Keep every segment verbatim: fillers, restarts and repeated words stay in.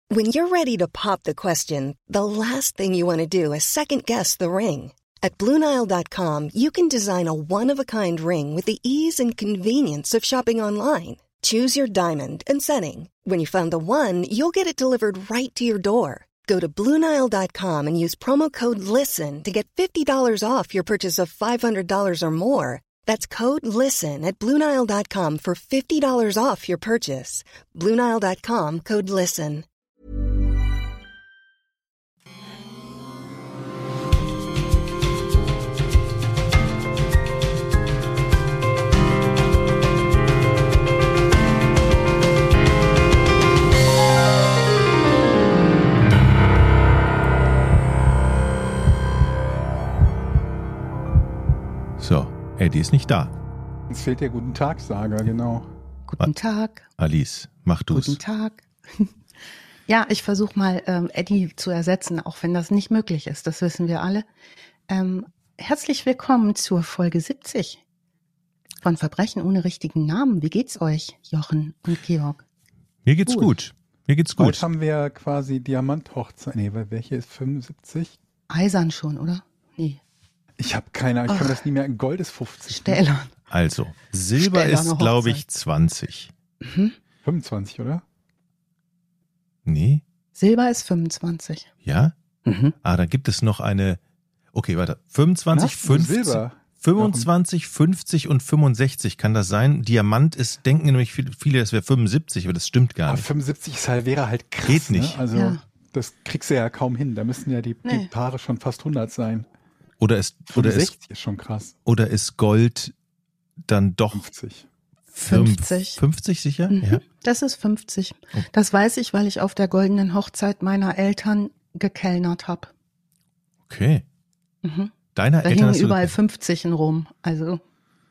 When you're ready to pop the question, the last thing you want to do is second-guess the ring. At Blue Nile dot com, you can design a one-of-a-kind ring with the ease and convenience of shopping online. Choose your diamond and setting. When you find the one, you'll get it delivered right to your door. Go to Blue Nile dot com and use promo code LISTEN to get fifty dollars off your purchase of five hundred dollars or more. That's code LISTEN at Blue Nile dot com for fifty dollars off your purchase. Blue Nile dot com, code LISTEN. So, Eddie ist nicht da. Uns fehlt der Guten Tag-Sager, genau. Guten Tag. Alice, mach du's. Guten Tag. Ja, ich versuche mal, ähm, Eddie zu ersetzen, auch wenn das nicht möglich ist. Das wissen wir alle. Ähm, herzlich willkommen zur Folge siebzig von Verbrechen ohne richtigen Namen. Wie geht's euch, Jochen und Georg? Mir geht's gut. gut. Mir geht's gut. Heute haben wir quasi Diamant-Hochzeit. Nee, welche ist fünfundsiebzig? Eisern schon, oder? Nee. Ich habe keine Ahnung, ich kann das nie mehr. Gold ist fünfzig. Stählern. Also, Silber Stählerne ist, glaube ich, zwanzig. Mhm. fünfundzwanzig, oder? Nee. Silber ist fünfundzwanzig. Ja? Mhm. Ah, dann gibt es noch eine, okay, warte, fünfundzwanzig, Was? fünfzig, Silber. fünfundzwanzig, fünfzig und fünfundsechzig, kann das sein? Diamant ist, denken nämlich viele, das wäre fünfundsiebzig, aber das stimmt gar Aber nicht. fünfundsiebzig ist halt, wäre halt krass. Geht nicht. Ne? Also, Ja. das kriegst du ja kaum hin. Da müssten ja die, Nee. die Paare schon fast hundert sein. Oder ist, oder fünfundsechzig ist, ist schon krass. oder ist Gold dann doch fünfzig. fünfzig. fünfzig sicher? Mhm. Ja. Das ist fünfzig. Oh. Das weiß ich, weil ich auf der goldenen Hochzeit meiner Eltern gekellnert habe. Okay. Mhm. Deiner Da Eltern hingen hast du überall gekriegt. fünfzig in Rom. Also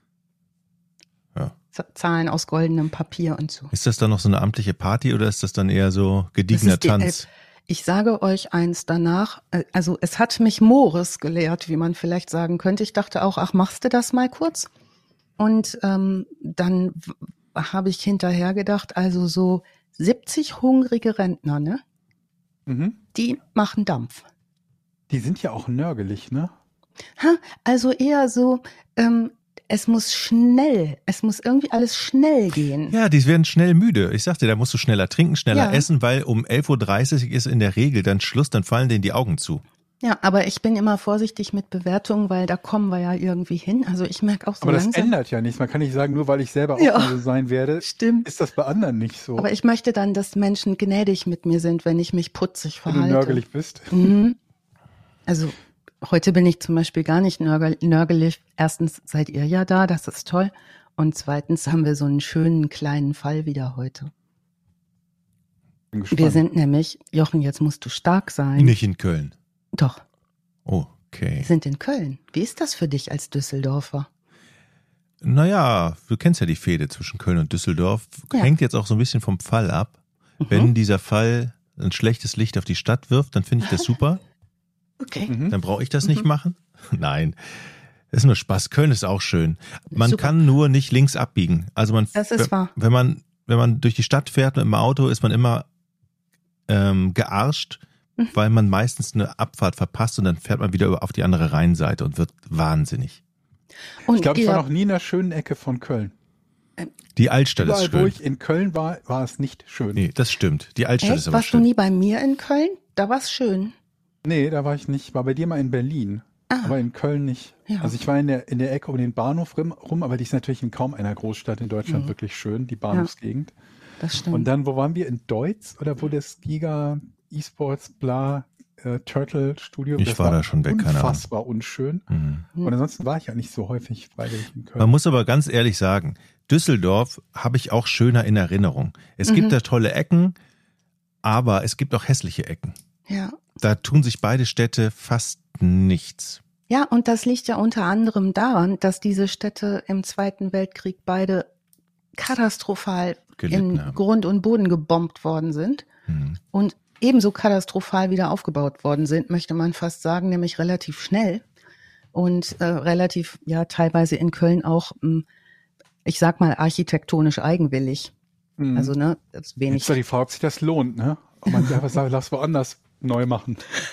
Ja. Z- Zahlen aus goldenem Papier und so. Ist das dann noch so eine amtliche Party oder ist das dann eher so gediegener Das ist die- Tanz? Ich sage euch eins danach, äh, also es hat mich Mores gelehrt, wie man vielleicht sagen könnte. Ich dachte auch, ach, machst du das mal kurz? Und ähm, dann w- habe ich hinterher gedacht, also so siebzig hungrige Rentner, ne? Mhm. Die machen Dampf. Die sind ja auch nörgelig, ne? Ha, also eher so, ähm, es muss schnell, es muss irgendwie alles schnell gehen. Ja, die werden schnell müde. Ich sagte, da musst du schneller trinken, schneller Ja. essen, weil um elf Uhr dreißig ist in der Regel dann Schluss, dann fallen denen die Augen zu. Ja, aber ich bin immer vorsichtig mit Bewertungen, weil da kommen wir ja irgendwie hin. Also ich merke auch so Aber das langsam. ändert ja nichts. Man kann nicht sagen, nur weil ich selber auch Ja. mal so sein werde, Stimmt. ist das bei anderen nicht so. Aber ich möchte dann, dass Menschen gnädig mit mir sind, wenn ich mich putzig wenn du verhalte. nörgelig bist. Mhm. Also heute bin ich zum Beispiel gar nicht nörgel- nörgelig. Erstens seid ihr ja da, das ist toll. Und zweitens haben wir so einen schönen kleinen Fall wieder heute. Bin gespannt. Wir sind nämlich, Jochen, jetzt musst du stark sein. Nicht in Köln. Doch, Okay. wir sind in Köln. Wie ist das für dich als Düsseldorfer? Naja, du kennst ja die Fehde zwischen Köln und Düsseldorf. Ja. Hängt jetzt auch so ein bisschen vom Fall ab. Mhm. Wenn dieser Fall ein schlechtes Licht auf die Stadt wirft, dann finde ich das super. Okay. Mhm. Dann brauche ich das nicht machen. Nein, das ist nur Spaß. Köln ist auch schön. Man Super. kann nur nicht links abbiegen. Also man, Das ist wenn, wahr. wenn man, wenn man durch die Stadt fährt mit dem Auto, ist man immer ähm, gearscht, Mhm. weil man meistens eine Abfahrt verpasst und dann fährt man wieder über- auf die andere Rheinseite und wird wahnsinnig. Und Ich glaube, ich ihr, war noch nie in der schönen Ecke von Köln. Die Altstadt Überall, ist wo schön. ich in Köln war, war es nicht schön. Nee, das stimmt. Die Altstadt ist echt, aber warst du schön. nie bei mir in Köln? Da war's schön. Nee, da war ich nicht. War bei dir mal in Berlin. Ah. Aber in Köln nicht. Ja. Also ich war in der, in der Ecke um den Bahnhof rum, rum, aber die ist natürlich in kaum einer Großstadt in Deutschland Mhm. wirklich schön, die Bahnhofsgegend. Das stimmt. Und dann, wo waren wir? In Deutz? Oder wo das Giga E-Sports bla äh, Turtle Studio? Ich das war da schon weg, keine Ahnung. Unfassbar unschön. Mhm. Und ansonsten war ich ja nicht so häufig freiwillig in Köln. Man muss aber ganz ehrlich sagen, Düsseldorf habe ich auch schöner in Erinnerung. Es gibt Mhm. da tolle Ecken, aber es gibt auch hässliche Ecken. ja. Da tun sich beide Städte fast nichts. Ja, und das liegt ja unter anderem daran, dass diese Städte im Zweiten Weltkrieg beide katastrophal Gelitten in haben. Grund und Boden gebombt worden sind Mhm. und ebenso katastrophal wieder aufgebaut worden sind, möchte man fast sagen, nämlich relativ schnell und äh, relativ, ja, teilweise in Köln auch, mh, ich sag mal, architektonisch eigenwillig. Mhm. Also, ne, das ist wenig. Jetzt ist doch die Frage, ob sich das lohnt, ne? Oh man, ja, was sag, lass woanders neu machen.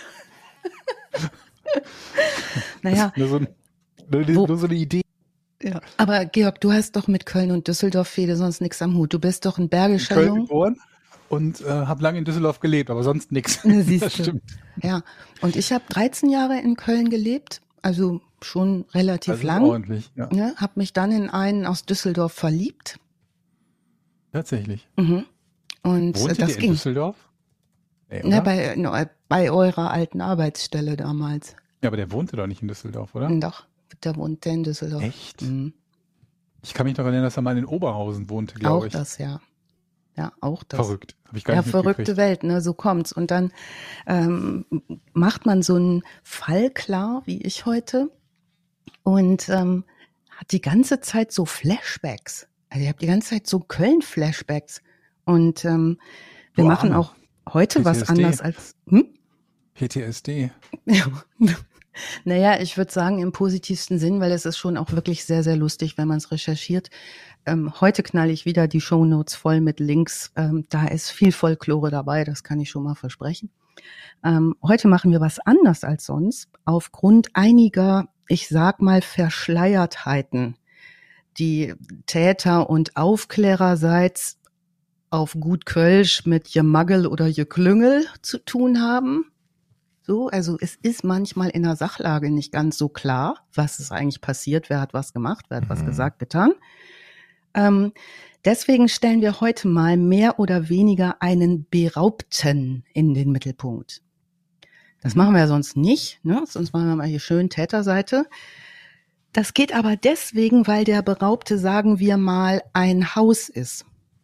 Naja. Nur so, ein, nur, Wo, nur so eine Idee. ja. Aber Georg, du hast doch mit Köln und Düsseldorf Fehde sonst nichts am Hut. Du bist doch ein In bergischer Köln Jung. geboren und äh, habe lange in Düsseldorf gelebt, aber sonst nichts. Na, siehst Das du. stimmt. Ja, und ich habe dreizehn Jahre in Köln gelebt, also schon relativ Das ist lang. ordentlich, ja. Ne, habe mich dann in einen aus Düsseldorf verliebt. Tatsächlich. Mhm. Und Wohntet das ihr in ging. Düsseldorf? Nee, Ne, oder? bei, no, bei eurer alten Arbeitsstelle damals. Ja, aber der wohnte doch nicht in Düsseldorf, oder? Doch, der wohnt der in Düsseldorf. Echt? Mhm. Ich kann mich noch erinnern, dass er mal in Oberhausen wohnte, Auch glaube ich. das, ja. Ja, auch das. Verrückt. Habe ich gar Ja, nicht verrückte mitgekriegt. Welt, ne, so kommt's. Und dann ähm, macht man so einen Fall klar, wie ich heute, und ähm, hat die ganze Zeit so Flashbacks. Also ich habe die ganze Zeit so Köln-Flashbacks. Und ähm, wir Du machen Arme. auch heute was P T S D. anders als... Hm? P T S D. Ja. Naja, ich würde sagen im positivsten Sinn, weil es ist schon auch wirklich sehr, sehr lustig, wenn man es recherchiert. Ähm, heute knall ich wieder die Shownotes voll mit Links. Ähm, da ist viel Folklore dabei, das kann ich schon mal versprechen. Ähm, heute machen wir was anders als sonst, aufgrund einiger, ich sag mal, Verschleiertheiten, die Täter und Aufklärerseits auf gut Kölsch mit Jemaggel oder Jeklüngel zu tun haben. So, also es ist manchmal in der Sachlage nicht ganz so klar, was ist eigentlich passiert, wer hat was gemacht, wer hat was Mhm. gesagt, getan. Ähm, deswegen stellen wir heute mal mehr oder weniger einen Beraubten in den Mittelpunkt. Das machen wir ja sonst nicht, ne? Sonst machen wir mal hier schön Täterseite. Das geht aber deswegen, weil der Beraubte, sagen wir mal, ein Haus ist.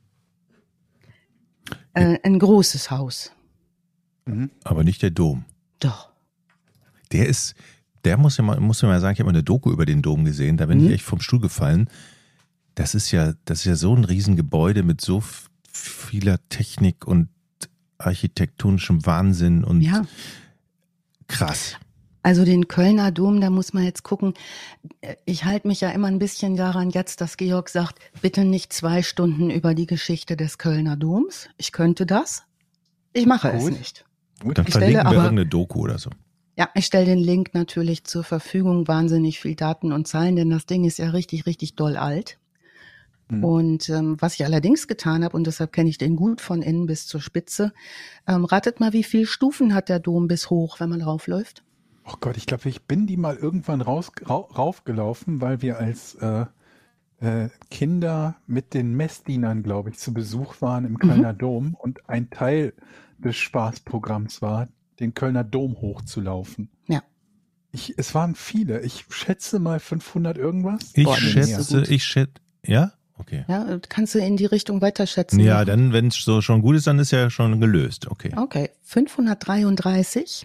Äh, ein großes Haus. Mhm. Aber nicht der Dom. Doch. Der ist, der muss ja mal, muss ja mal sagen, ich habe mal eine Doku über den Dom gesehen, da bin Mhm. ich echt vom Stuhl gefallen. Das ist ja, das ist ja so ein Riesengebäude mit so f- vieler Technik und architektonischem Wahnsinn und Ja. krass. Also den Kölner Dom, da muss man jetzt gucken. Ich halte mich ja immer ein bisschen daran jetzt, dass Georg sagt, bitte nicht zwei Stunden über die Geschichte des Kölner Doms. Ich könnte das. Ich mache es Gut. nicht. Gut. Dann Ich stelle verlinken wir aber- irgendeine Doku oder so. Ja, ich stelle den Link natürlich zur Verfügung. Wahnsinnig viel Daten und Zahlen, denn das Ding ist ja richtig, richtig doll alt. Mhm. Und ähm, was ich allerdings getan habe, und deshalb kenne ich den gut von innen bis zur Spitze, ähm, ratet mal, wie viele Stufen hat der Dom bis hoch, wenn man draufläuft? Oh Gott, ich glaube, ich bin die mal irgendwann raus, ra, raufgelaufen, weil wir als äh, äh, Kinder mit den Messdienern, glaube ich, zu Besuch waren im Kölner Dom und ein Teil des Spaßprogramms war, den Kölner Dom hochzulaufen. Ja. Ich, es waren viele. Ich schätze mal fünfhundert irgendwas. Ich Boah, nee, nicht so schätze, gut. ich schätze, ja? Okay. Ja, kannst du in die Richtung weiterschätzen? Ja, dann, wenn es so schon gut ist, dann ist ja schon gelöst. Okay. Okay, fünfhundertdreiunddreißig.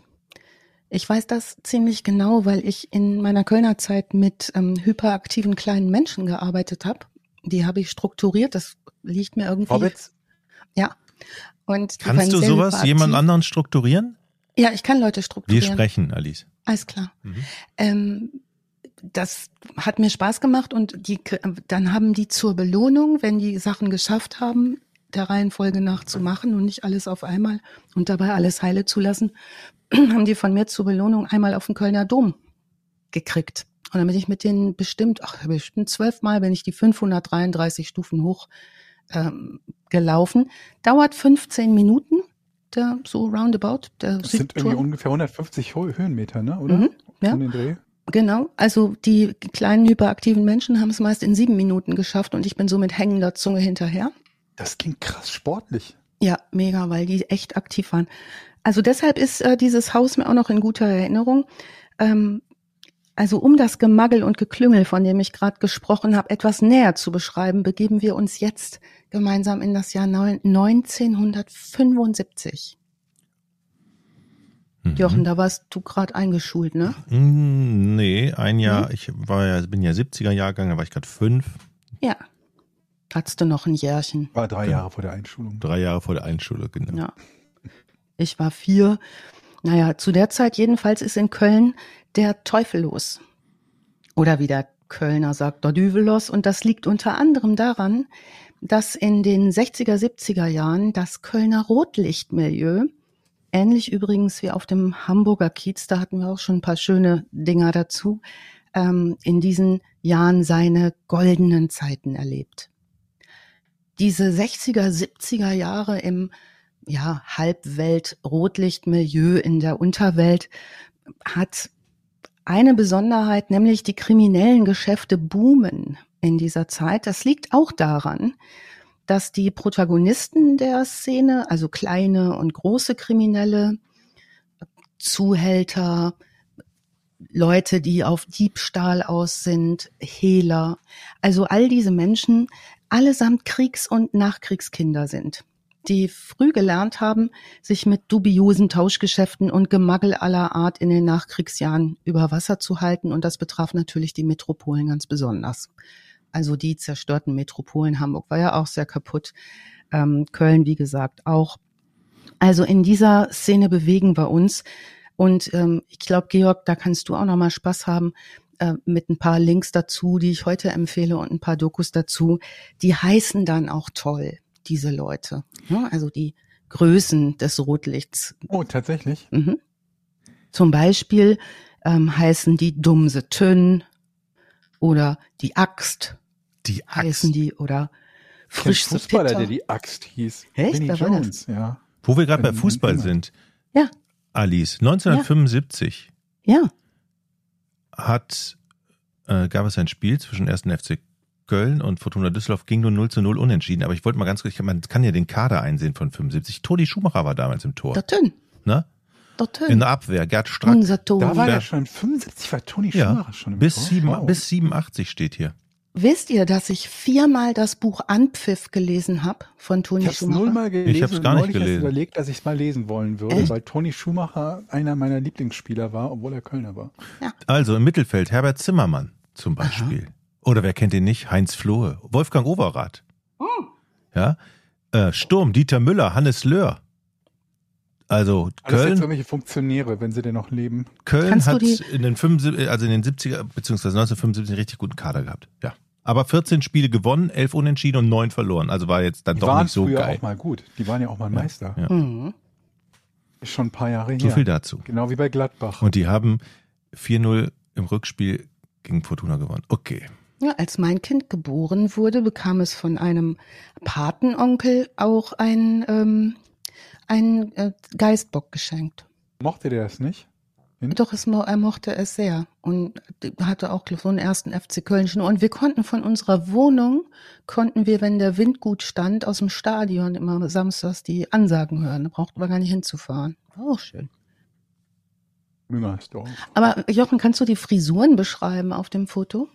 Ich weiß das ziemlich genau, weil ich in meiner Kölner Zeit mit ähm, hyperaktiven kleinen Menschen gearbeitet habe. Die habe ich strukturiert, das liegt mir irgendwie. Hobbits? Ja. Und die Kannst waren du sehr sowas hyperaktiv. jemand anderen strukturieren? Ja, ich kann Leute Wir strukturieren. sprechen, Alice. Alles klar. Mhm. Ähm, das hat mir Spaß gemacht und die, dann haben die zur Belohnung, wenn die Sachen geschafft haben, der Reihenfolge nach zu machen und nicht alles auf einmal und dabei alles heile zu lassen, haben die von mir zur Belohnung einmal auf den Kölner Dom gekriegt. Und dann bin ich mit denen bestimmt, ach, bestimmt zwölfmal bin ich die fünfhundertdreiunddreißig Stufen hoch ähm, gelaufen. Dauert fünfzehn Minuten, der, so roundabout. Der Das sind irgendwie Südturm. ungefähr hundertfünfzig Ho- Höhenmeter, ne? Oder? Mhm, ja. Um den Dreh. Genau, also die kleinen hyperaktiven Menschen haben es meist in sieben Minuten geschafft und ich bin so mit hängender Zunge hinterher. Das ging krass sportlich. Ja, mega, weil die echt aktiv waren. Also deshalb ist äh, dieses Haus mir auch noch in guter Erinnerung. Ähm, also um das Gemaggel und Geklüngel, von dem ich gerade gesprochen habe, etwas näher zu beschreiben, begeben wir uns jetzt gemeinsam in das Jahr neunzehnhundertfünfundsiebzig. Mhm. Jochen, da warst du gerade eingeschult, ne? Mm, Nee, ein Jahr, ich war ja, bin ja siebziger Jahrgang, da war ich gerade fünf, Ja. Hattest du noch ein Jährchen? War drei Ja. Jahre vor der Einschulung. drei Jahre vor der Einschulung, genau. Ja. Ich war vier. Naja, zu der Zeit jedenfalls ist in Köln der Teufel los. Oder wie der Kölner sagt, der Düvel los. Und das liegt unter anderem daran, dass in den sechziger, siebziger Jahren das Kölner Rotlichtmilieu, ähnlich übrigens wie auf dem Hamburger Kiez, da hatten wir auch schon ein paar schöne Dinger dazu, ähm, in diesen Jahren seine goldenen Zeiten erlebt. Diese sechziger, siebziger Jahre im ja, Halbwelt-Rotlichtmilieu in der Unterwelt hat eine Besonderheit, nämlich die kriminellen Geschäfte boomen in dieser Zeit. Das liegt auch daran, dass die Protagonisten der Szene, also kleine und große Kriminelle, Zuhälter, Leute, die auf Diebstahl aus sind, Hehler, also all diese Menschen allesamt Kriegs- und Nachkriegskinder sind, die früh gelernt haben, sich mit dubiosen Tauschgeschäften und Gemaggel aller Art in den Nachkriegsjahren über Wasser zu halten. Und das betraf natürlich die Metropolen ganz besonders. Also die zerstörten Metropolen. Hamburg war ja auch sehr kaputt. Ähm, Köln, wie gesagt, auch. Also in dieser Szene bewegen wir uns. Und ähm, ich glaube, Georg, da kannst du auch noch mal Spaß haben äh, mit ein paar Links dazu, die ich heute empfehle, und ein paar Dokus dazu. Die heißen dann auch toll, diese Leute. Ja, also die Größen des Rotlichts. Oh, tatsächlich? Mhm. Zum Beispiel ähm, heißen die Dumse Tünn oder die Axt. Die Axt. Heißen die oder Frischste Ein Fußballer, Pitter. der die Axt hieß. Echt? Vinnie Wer war Jones, ja. Wo wir gerade bei In- Fußball in- sind, Ja, Alice, neunzehnhundertfünfundsiebzig ja. hat, äh, gab es ein Spiel zwischen ersten F C Köln und Fortuna Düsseldorf, ging nur null zu null unentschieden. Aber ich wollte mal ganz kurz, man kann ja den Kader einsehen von fünfundsiebzig. Toni Schumacher war damals im Tor. Der Tünn. Ne? Der Tünn. In der Abwehr, Gerd Strack. Unser Toni. Da war Ja. er schon fünfundsiebzig, war Toni Ja, Schumacher schon im bis, Tor? sieben, Wow. bis siebenundachtzig steht hier. Wisst ihr, dass ich viermal das Buch Anpfiff gelesen habe von Toni Ich habe es Schumacher? nullmal gelesen Ich hab's und gar nicht neulich erst gelesen. überlegt, dass ich es mal lesen wollen würde, Echt? weil Toni Schumacher einer meiner Lieblingsspieler war, obwohl er Kölner war. Also im Mittelfeld Herbert Zimmermann zum Beispiel. Oder wer kennt ihn nicht? Heinz Flohe, Wolfgang Overath. Ja, äh, Sturm, Dieter Müller, Hannes Löhr. Also Alles jetzt Köln, irgendwelche Funktionäre, wenn sie denn noch leben. Köln Kannst du hat die- in den fünfundsiebzig, also in den siebziger beziehungsweise neunzehnhundertfünfundsiebzig einen richtig guten Kader gehabt. Ja, aber vierzehn Spiele gewonnen, elf unentschieden und neun verloren. Also war jetzt dann Die doch waren nicht so früher geil. auch mal gut. Die waren ja auch mal Ja, Meister. ja. Mhm. Ist schon ein paar Jahre her. So viel dazu. Genau wie bei Gladbach. Und die haben vier null im Rückspiel gegen Fortuna gewonnen. Okay. Ja, als mein Kind geboren wurde, bekam es von einem Patenonkel auch ein, ähm, ein äh, Geistbock geschenkt. Mochte der es nicht? Hm? Doch, es, mo- er mochte es sehr und hatte auch so einen ersten F C Köln schon. Und wir konnten von unserer Wohnung, konnten wir, wenn der Wind gut stand, aus dem Stadion immer samstags die Ansagen hören. Da brauchten wir gar nicht hinzufahren. War auch schön. Müngersdorf. Aber Jochen, kannst du die Frisuren beschreiben auf dem Foto?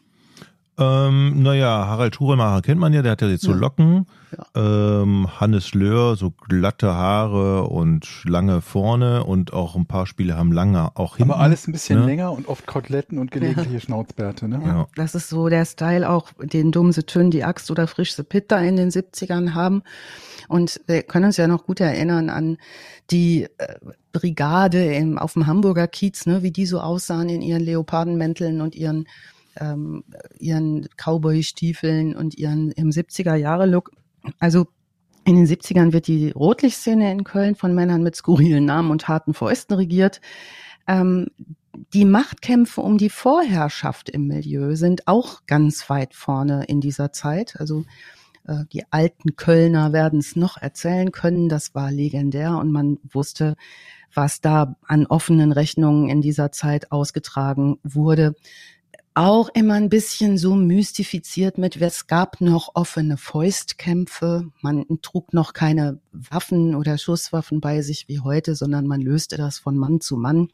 Ähm, naja, Harald Schuremacher kennt man ja, der hat ja jetzt so Ja. Locken. Ähm, Hannes Löhr, so glatte Haare und lange vorne und auch ein paar Spiele haben lange auch hinten. Aber alles ein bisschen ne? länger und oft Koteletten und gelegentliche Schnauzbärte, ne? Ja. Das ist so der Style auch, den Dumse Tünn, die Axt oder Frischste Pitter in den siebzigern haben. Und wir können uns ja noch gut erinnern an die äh, Brigade im, auf dem Hamburger Kiez, ne, wie die so aussahen in ihren Leopardenmänteln und ihren ähm, ihren Cowboy-Stiefeln und ihren im siebziger-Jahre-Look. Also in den siebzigern wird die Rotlichtszene in Köln von Männern mit skurrilen Namen und harten Fäusten regiert. Ähm, die Machtkämpfe um die Vorherrschaft im Milieu sind auch ganz weit vorne in dieser Zeit. Also äh, die alten Kölner werden es noch erzählen können. Das war legendär und man wusste, was da an offenen Rechnungen in dieser Zeit ausgetragen wurde. Auch immer ein bisschen so mystifiziert mit, es gab noch offene Fäustkämpfe, man trug noch keine Waffen oder Schusswaffen bei sich wie heute, sondern man löste das von Mann zu Mann.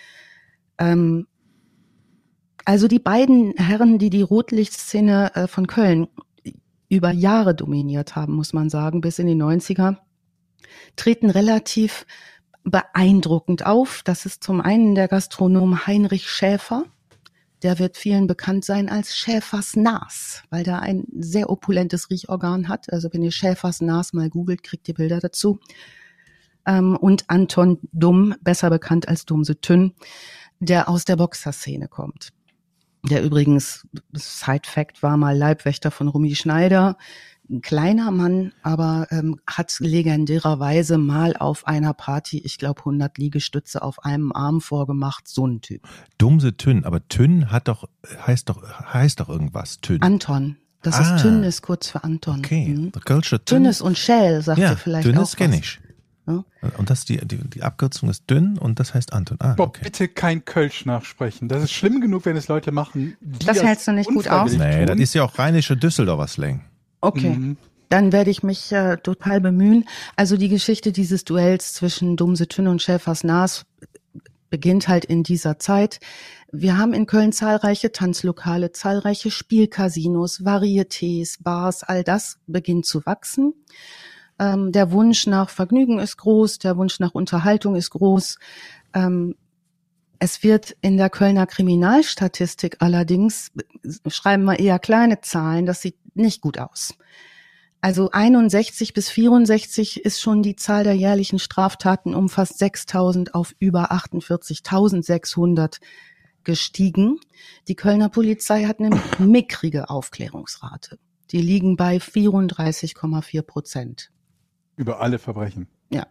Ähm, also die beiden Herren, die die Rotlichtszene äh, von Köln über Jahre dominiert haben, muss man sagen, bis in die neunziger, treten relativ beeindruckend auf. Das ist zum einen der Gastronom Heinrich Schäfer. Der wird vielen bekannt sein als Schäfers Nas, weil der ein sehr opulentes Riechorgan hat. Also wenn ihr Schäfers Nas mal googelt, kriegt ihr Bilder dazu. Ähm, und Anton Dumm, besser bekannt als Dumse Tünn, der aus der Boxerszene kommt. Der übrigens, Side Fact, war mal Leibwächter von Rumi Schneider. ein kleiner Mann, aber ähm, hat legendärerweise mal auf einer Party, ich glaube, hundert Liegestütze auf einem Arm vorgemacht. So ein Typ. Dumse Tünn, aber Tünn hat doch, heißt doch, heißt doch irgendwas, Tünn. Anton. Das Ah. ist Tünn, ist kurz für Anton. Okay, Mhm. der Kölsche Tünn. Tünnes und Schäl, sagt Ja, ihr vielleicht auch Tünnes was. kenne ich. Ja. Und das die, die, die Abkürzung ist Dünn und das heißt Anton. Ah, Bob, okay. bitte kein Kölsch nachsprechen. Das ist schlimm genug, wenn es Leute machen, die Das hältst du nicht gut aus? unfreiwillig Nee, das tun. ist ja auch rheinische Düsseldorfer Slang. Okay. Mhm. Dann werde ich mich äh, total bemühen. Also die Geschichte dieses Duells zwischen Dumse Tünn und Schäfers Naas beginnt halt in dieser Zeit. Wir haben in Köln zahlreiche Tanzlokale, zahlreiche Spielcasinos, Varietés, Bars, all das beginnt zu wachsen. Ähm, der Wunsch nach Vergnügen ist groß, der Wunsch nach Unterhaltung ist groß. Ähm, es wird in der Kölner Kriminalstatistik allerdings, schreiben wir eher kleine Zahlen, das sieht nicht gut aus. Also einundsechzig bis vierundsechzig ist schon die Zahl der jährlichen Straftaten um fast sechstausend auf über achtundvierzigtausendsechshundert gestiegen. Die Kölner Polizei hat eine mickrige Aufklärungsrate. Die liegen bei vierunddreißig Komma vier Prozent. Über alle Verbrechen. Ja,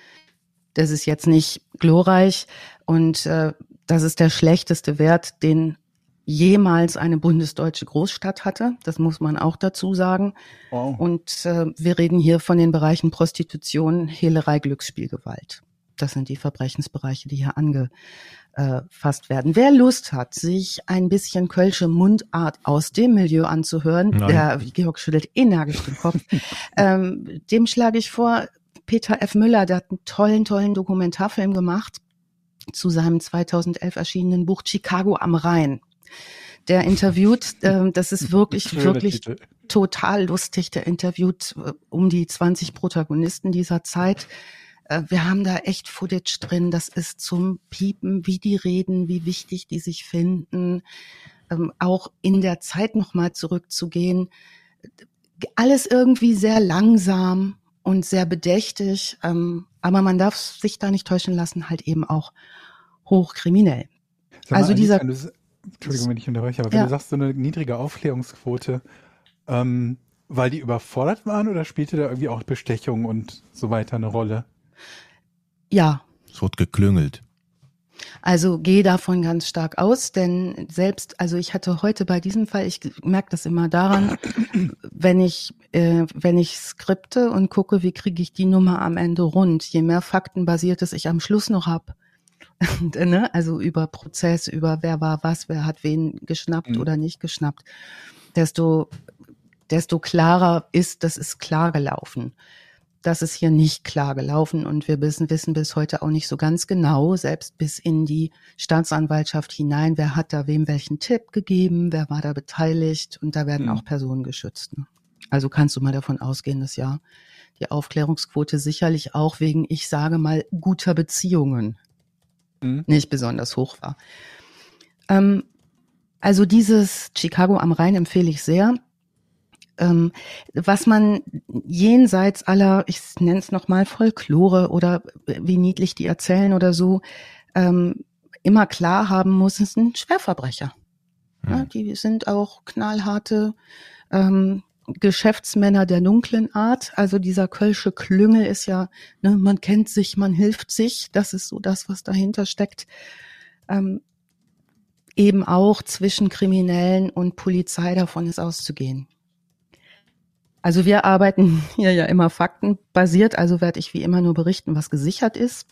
das ist jetzt nicht glorreich und äh, das ist der schlechteste Wert, den jemals eine bundesdeutsche Großstadt hatte. Das muss man auch dazu sagen. Wow. Und äh, wir reden hier von den Bereichen Prostitution, Hehlerei, Glücksspielgewalt. Das sind die Verbrechensbereiche, die hier angefasst werden. Wer Lust hat, sich ein bisschen kölsche Mundart aus dem Milieu anzuhören, Nein. der Georg schüttelt energisch den Kopf, ähm, dem schlage ich vor, Peter F. Müller, der hat einen tollen, tollen Dokumentarfilm gemacht zu seinem zweitausendelf erschienenen Buch Chicago am Rhein. Der interviewt, äh, das ist wirklich, Schöner wirklich Titel. total lustig. Der interviewt äh, um die zwanzig Protagonisten dieser Zeit. Äh, wir haben da echt Footage drin. Das ist zum Piepen, wie die reden, wie wichtig die sich finden. Ähm, auch in der Zeit nochmal zurückzugehen. Alles irgendwie sehr langsam und sehr bedächtig. Ähm, aber man darf sich da nicht täuschen lassen, halt eben auch hochkriminell. Sag mal, Also dieser- Anita, du, Entschuldigung, wenn ich unterbreche, aber wenn Ja. du sagst, so eine niedrige Aufklärungsquote, ähm, weil die überfordert waren oder spielte da irgendwie auch Bestechung und so weiter eine Rolle? Ja, Es wird geklüngelt. also gehe davon ganz stark aus, denn selbst, also ich hatte heute bei diesem Fall, ich merke das immer daran, wenn ich, äh, wenn ich skripte und gucke, wie kriege ich die Nummer am Ende rund, je mehr Faktenbasiertes ich am Schluss noch habe, ne? Also über Prozess, über wer war was, wer hat wen geschnappt Mhm. oder nicht geschnappt, desto, desto klarer ist, das ist klar gelaufen. Das ist hier nicht klar gelaufen und wir wissen, wissen bis heute auch nicht so ganz genau, selbst bis in die Staatsanwaltschaft hinein, wer hat da wem welchen Tipp gegeben, wer war da beteiligt und da werden Mhm. auch Personen geschützt. Ne? Also kannst du mal davon ausgehen, dass ja die Aufklärungsquote sicherlich auch wegen, ich sage mal, guter Beziehungen Mhm. nicht besonders hoch war. Ähm, also dieses Chicago am Rhein empfehle ich sehr. Ähm, was man jenseits aller, ich nenne es nochmal Folklore oder wie niedlich die erzählen oder so, ähm, immer klar haben muss, es sind Schwerverbrecher. Ja, Hm. die sind auch knallharte ähm, Geschäftsmänner der dunklen Art. Also dieser kölsche Klüngel ist ja, ne, man kennt sich, man hilft sich. Das ist so das, was dahinter steckt. Ähm, eben auch zwischen Kriminellen und Polizei, davon ist auszugehen. Also wir arbeiten hier ja immer faktenbasiert, also werde ich wie immer nur berichten, was gesichert ist.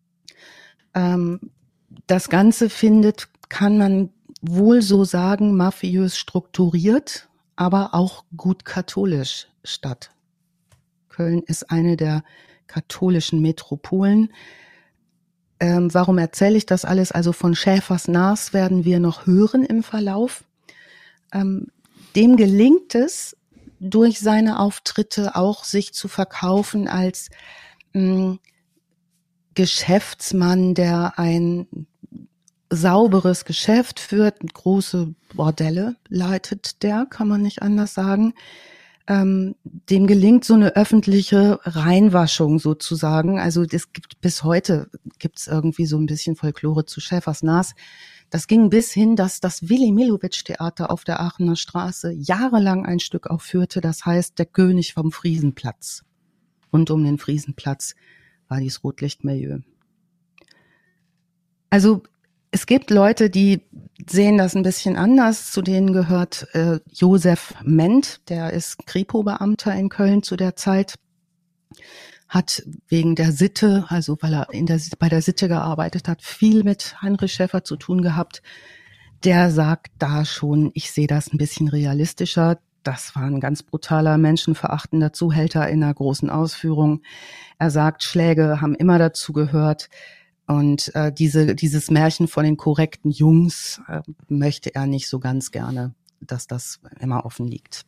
Ähm, das Ganze findet, kann man wohl so sagen, mafiös strukturiert, aber auch gut katholisch statt. Köln ist eine der katholischen Metropolen. Ähm, warum erzähle ich das alles? Also von Schäfers Naas werden wir noch hören im Verlauf. Ähm, dem gelingt es, durch seine Auftritte auch sich zu verkaufen als mh, Geschäftsmann, der ein sauberes Geschäft führt, große Bordelle leitet der, kann man nicht anders sagen. Ähm, dem gelingt so eine öffentliche Reinwaschung sozusagen. Also es gibt bis heute gibt's irgendwie so ein bisschen Folklore zu Schäfers Naas. Das ging bis hin, dass das Willy-Millowitsch-Theater auf der Aachener Straße jahrelang ein Stück aufführte, das heißt Der König vom Friesenplatz. Rund um den Friesenplatz war dieses Rotlichtmilieu. Also es gibt Leute, die sehen das ein bisschen anders. Zu denen gehört äh, Josef Ment, der ist Kripo-Beamter in Köln zu der Zeit, hat wegen der Sitte, also weil er in der, bei der Sitte gearbeitet hat, viel mit Heinrich Schäfer zu tun gehabt. Der sagt da schon, ich sehe das ein bisschen realistischer. Das war ein ganz brutaler, menschenverachtender Zuhälter in einer großen Ausführung. Er sagt, Schläge haben immer dazu gehört. Und äh, diese dieses Märchen von den korrekten Jungs äh, möchte er nicht so ganz gerne, dass das immer offen liegt.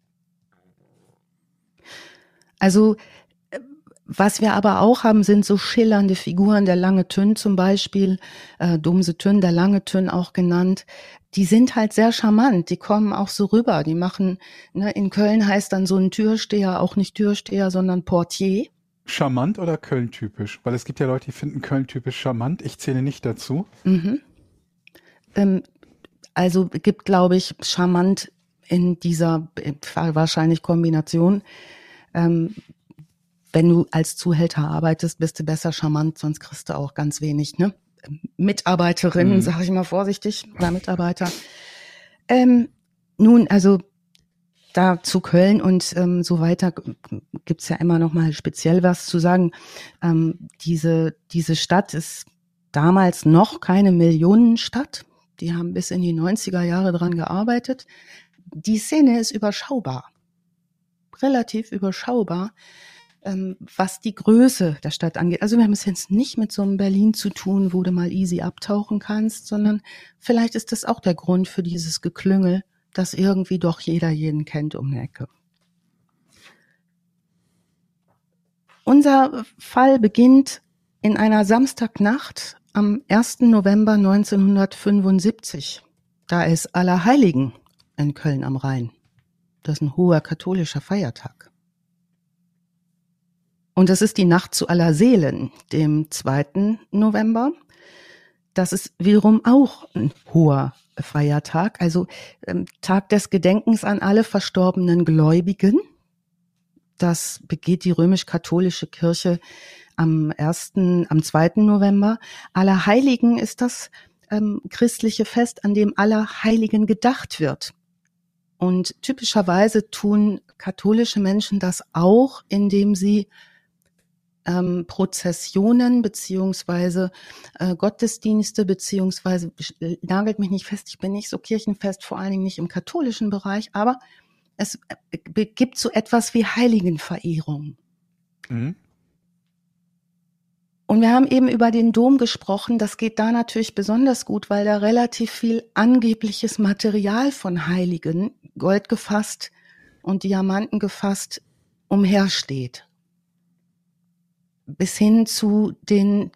Also was wir aber auch haben, sind so schillernde Figuren, der Lange Thünn zum Beispiel, äh, Domse Thünn, der Lange Thünn auch genannt. Die sind halt sehr charmant, die kommen auch so rüber. Die machen, ne, in Köln heißt dann so ein Türsteher auch nicht Türsteher, sondern Portier. Charmant oder Köln-typisch? Weil es gibt ja Leute, die finden Köln-typisch charmant. Ich zähle nicht dazu. Mhm. Ähm, also gibt, glaube ich, charmant in dieser wahrscheinlich Kombination. Ähm, wenn du als Zuhälter arbeitest, bist du besser charmant, sonst kriegst du auch ganz wenig, ne? Mitarbeiterinnen, mhm. sage ich mal vorsichtig, oder Mitarbeiter. Ähm, nun, also da zu Köln und ähm, so weiter gibt's ja immer noch mal speziell was zu sagen. Ähm, diese diese Stadt ist damals noch keine Millionenstadt. Die haben bis in die neunziger Jahre dran gearbeitet. Die Szene ist überschaubar, relativ überschaubar, ähm, was die Größe der Stadt angeht. Also wir haben es jetzt nicht mit so einem Berlin zu tun, wo du mal easy abtauchen kannst, sondern vielleicht ist das auch der Grund für dieses Geklüngel, dass irgendwie doch jeder jeden kennt um die Ecke. Unser Fall beginnt in einer Samstagnacht am ersten November neunzehnhundertfünfundsiebzig. Da ist Allerheiligen in Köln am Rhein. Das ist ein hoher katholischer Feiertag. Und das ist die Nacht zu Allerseelen, dem zweiten November. Das ist wiederum auch ein hoher Feiertag, also ähm, Tag des Gedenkens an alle verstorbenen Gläubigen. Das begeht die römisch-katholische Kirche am ersten, am zweiten November. Allerheiligen ist das ähm, christliche Fest, an dem Allerheiligen gedacht wird. Und typischerweise tun katholische Menschen das auch, indem sie Ähm, Prozessionen beziehungsweise äh, Gottesdienste beziehungsweise äh, nagelt mich nicht fest, ich bin nicht so kirchenfest, vor allen Dingen nicht im katholischen Bereich, aber es äh, gibt so etwas wie Heiligenverehrung. Mhm. Und wir haben eben über den Dom gesprochen, das geht da natürlich besonders gut, weil da relativ viel angebliches Material von Heiligen, Gold gefasst und Diamanten gefasst, umhersteht. Bis hin zu den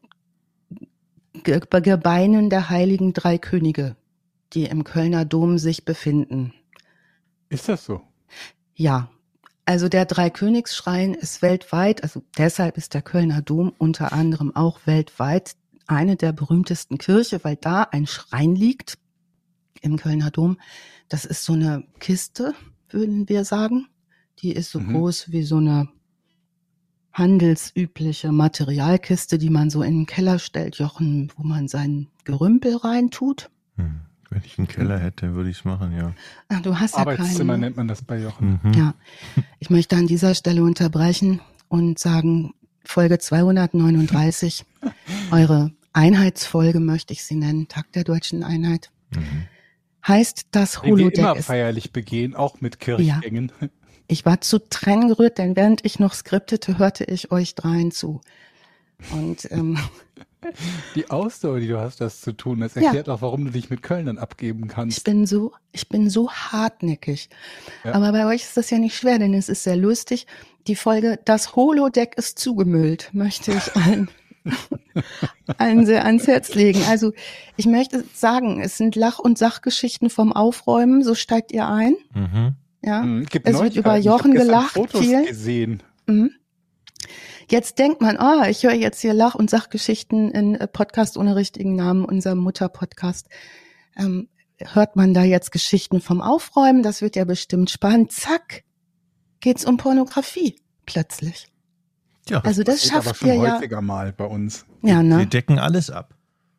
Gebeinen der heiligen drei Könige, die im Kölner Dom sich befinden. Ist das so? Ja, also der Dreikönigsschrein ist weltweit, also deshalb ist der Kölner Dom unter anderem auch weltweit eine der berühmtesten Kirche, weil da ein Schrein liegt im Kölner Dom. Das ist so eine Kiste, würden wir sagen. Die ist so mhm. groß wie so eine handelsübliche Materialkiste, die man so in den Keller stellt, Jochen, wo man sein Gerümpel reintut. Hm. Wenn ich einen Keller hätte, würde ich es machen, ja. Ach, du hast ja keinen. Arbeitszimmer nennt man das bei Jochen. Mhm. Ja, ich möchte an dieser Stelle unterbrechen und sagen, Folge zweihundertneununddreißig, eure Einheitsfolge möchte ich sie nennen, Tag der deutschen Einheit, mhm. heißt das Holodeck. Den wir immer feierlich begehen, auch mit Kirchgängen. Ja. Ich war zu Tränen gerührt, denn während ich noch skriptete, hörte ich euch dreien zu. Und ähm, die Ausdauer, die du hast, das zu tun, das erklärt ja auch, warum du dich mit Kölnern abgeben kannst. Ich bin so, ich bin so hartnäckig. Ja. Aber bei euch ist das ja nicht schwer, denn es ist sehr lustig. Die Folge "Das Holodeck ist zugemüllt" möchte ich allen, allen sehr ans Herz legen. Also ich möchte sagen, es sind Lach- und Sachgeschichten vom Aufräumen. So steigt ihr ein. Mhm. Ja, mhm, gibt es wird über Jochen gelacht. Fotos viel. gesehen. Mhm. Jetzt denkt man, oh, ich höre jetzt hier Lach- und Sachgeschichten in äh, Podcast ohne richtigen Namen, unserem Mutter-Podcast. Ähm, hört man da jetzt Geschichten vom Aufräumen? Das wird ja bestimmt spannend. Zack, geht's um Pornografie plötzlich. Ja, Also das Passiert aber schafft schon ihr ja. häufiger mal bei uns. Ja, wir ne? decken alles ab.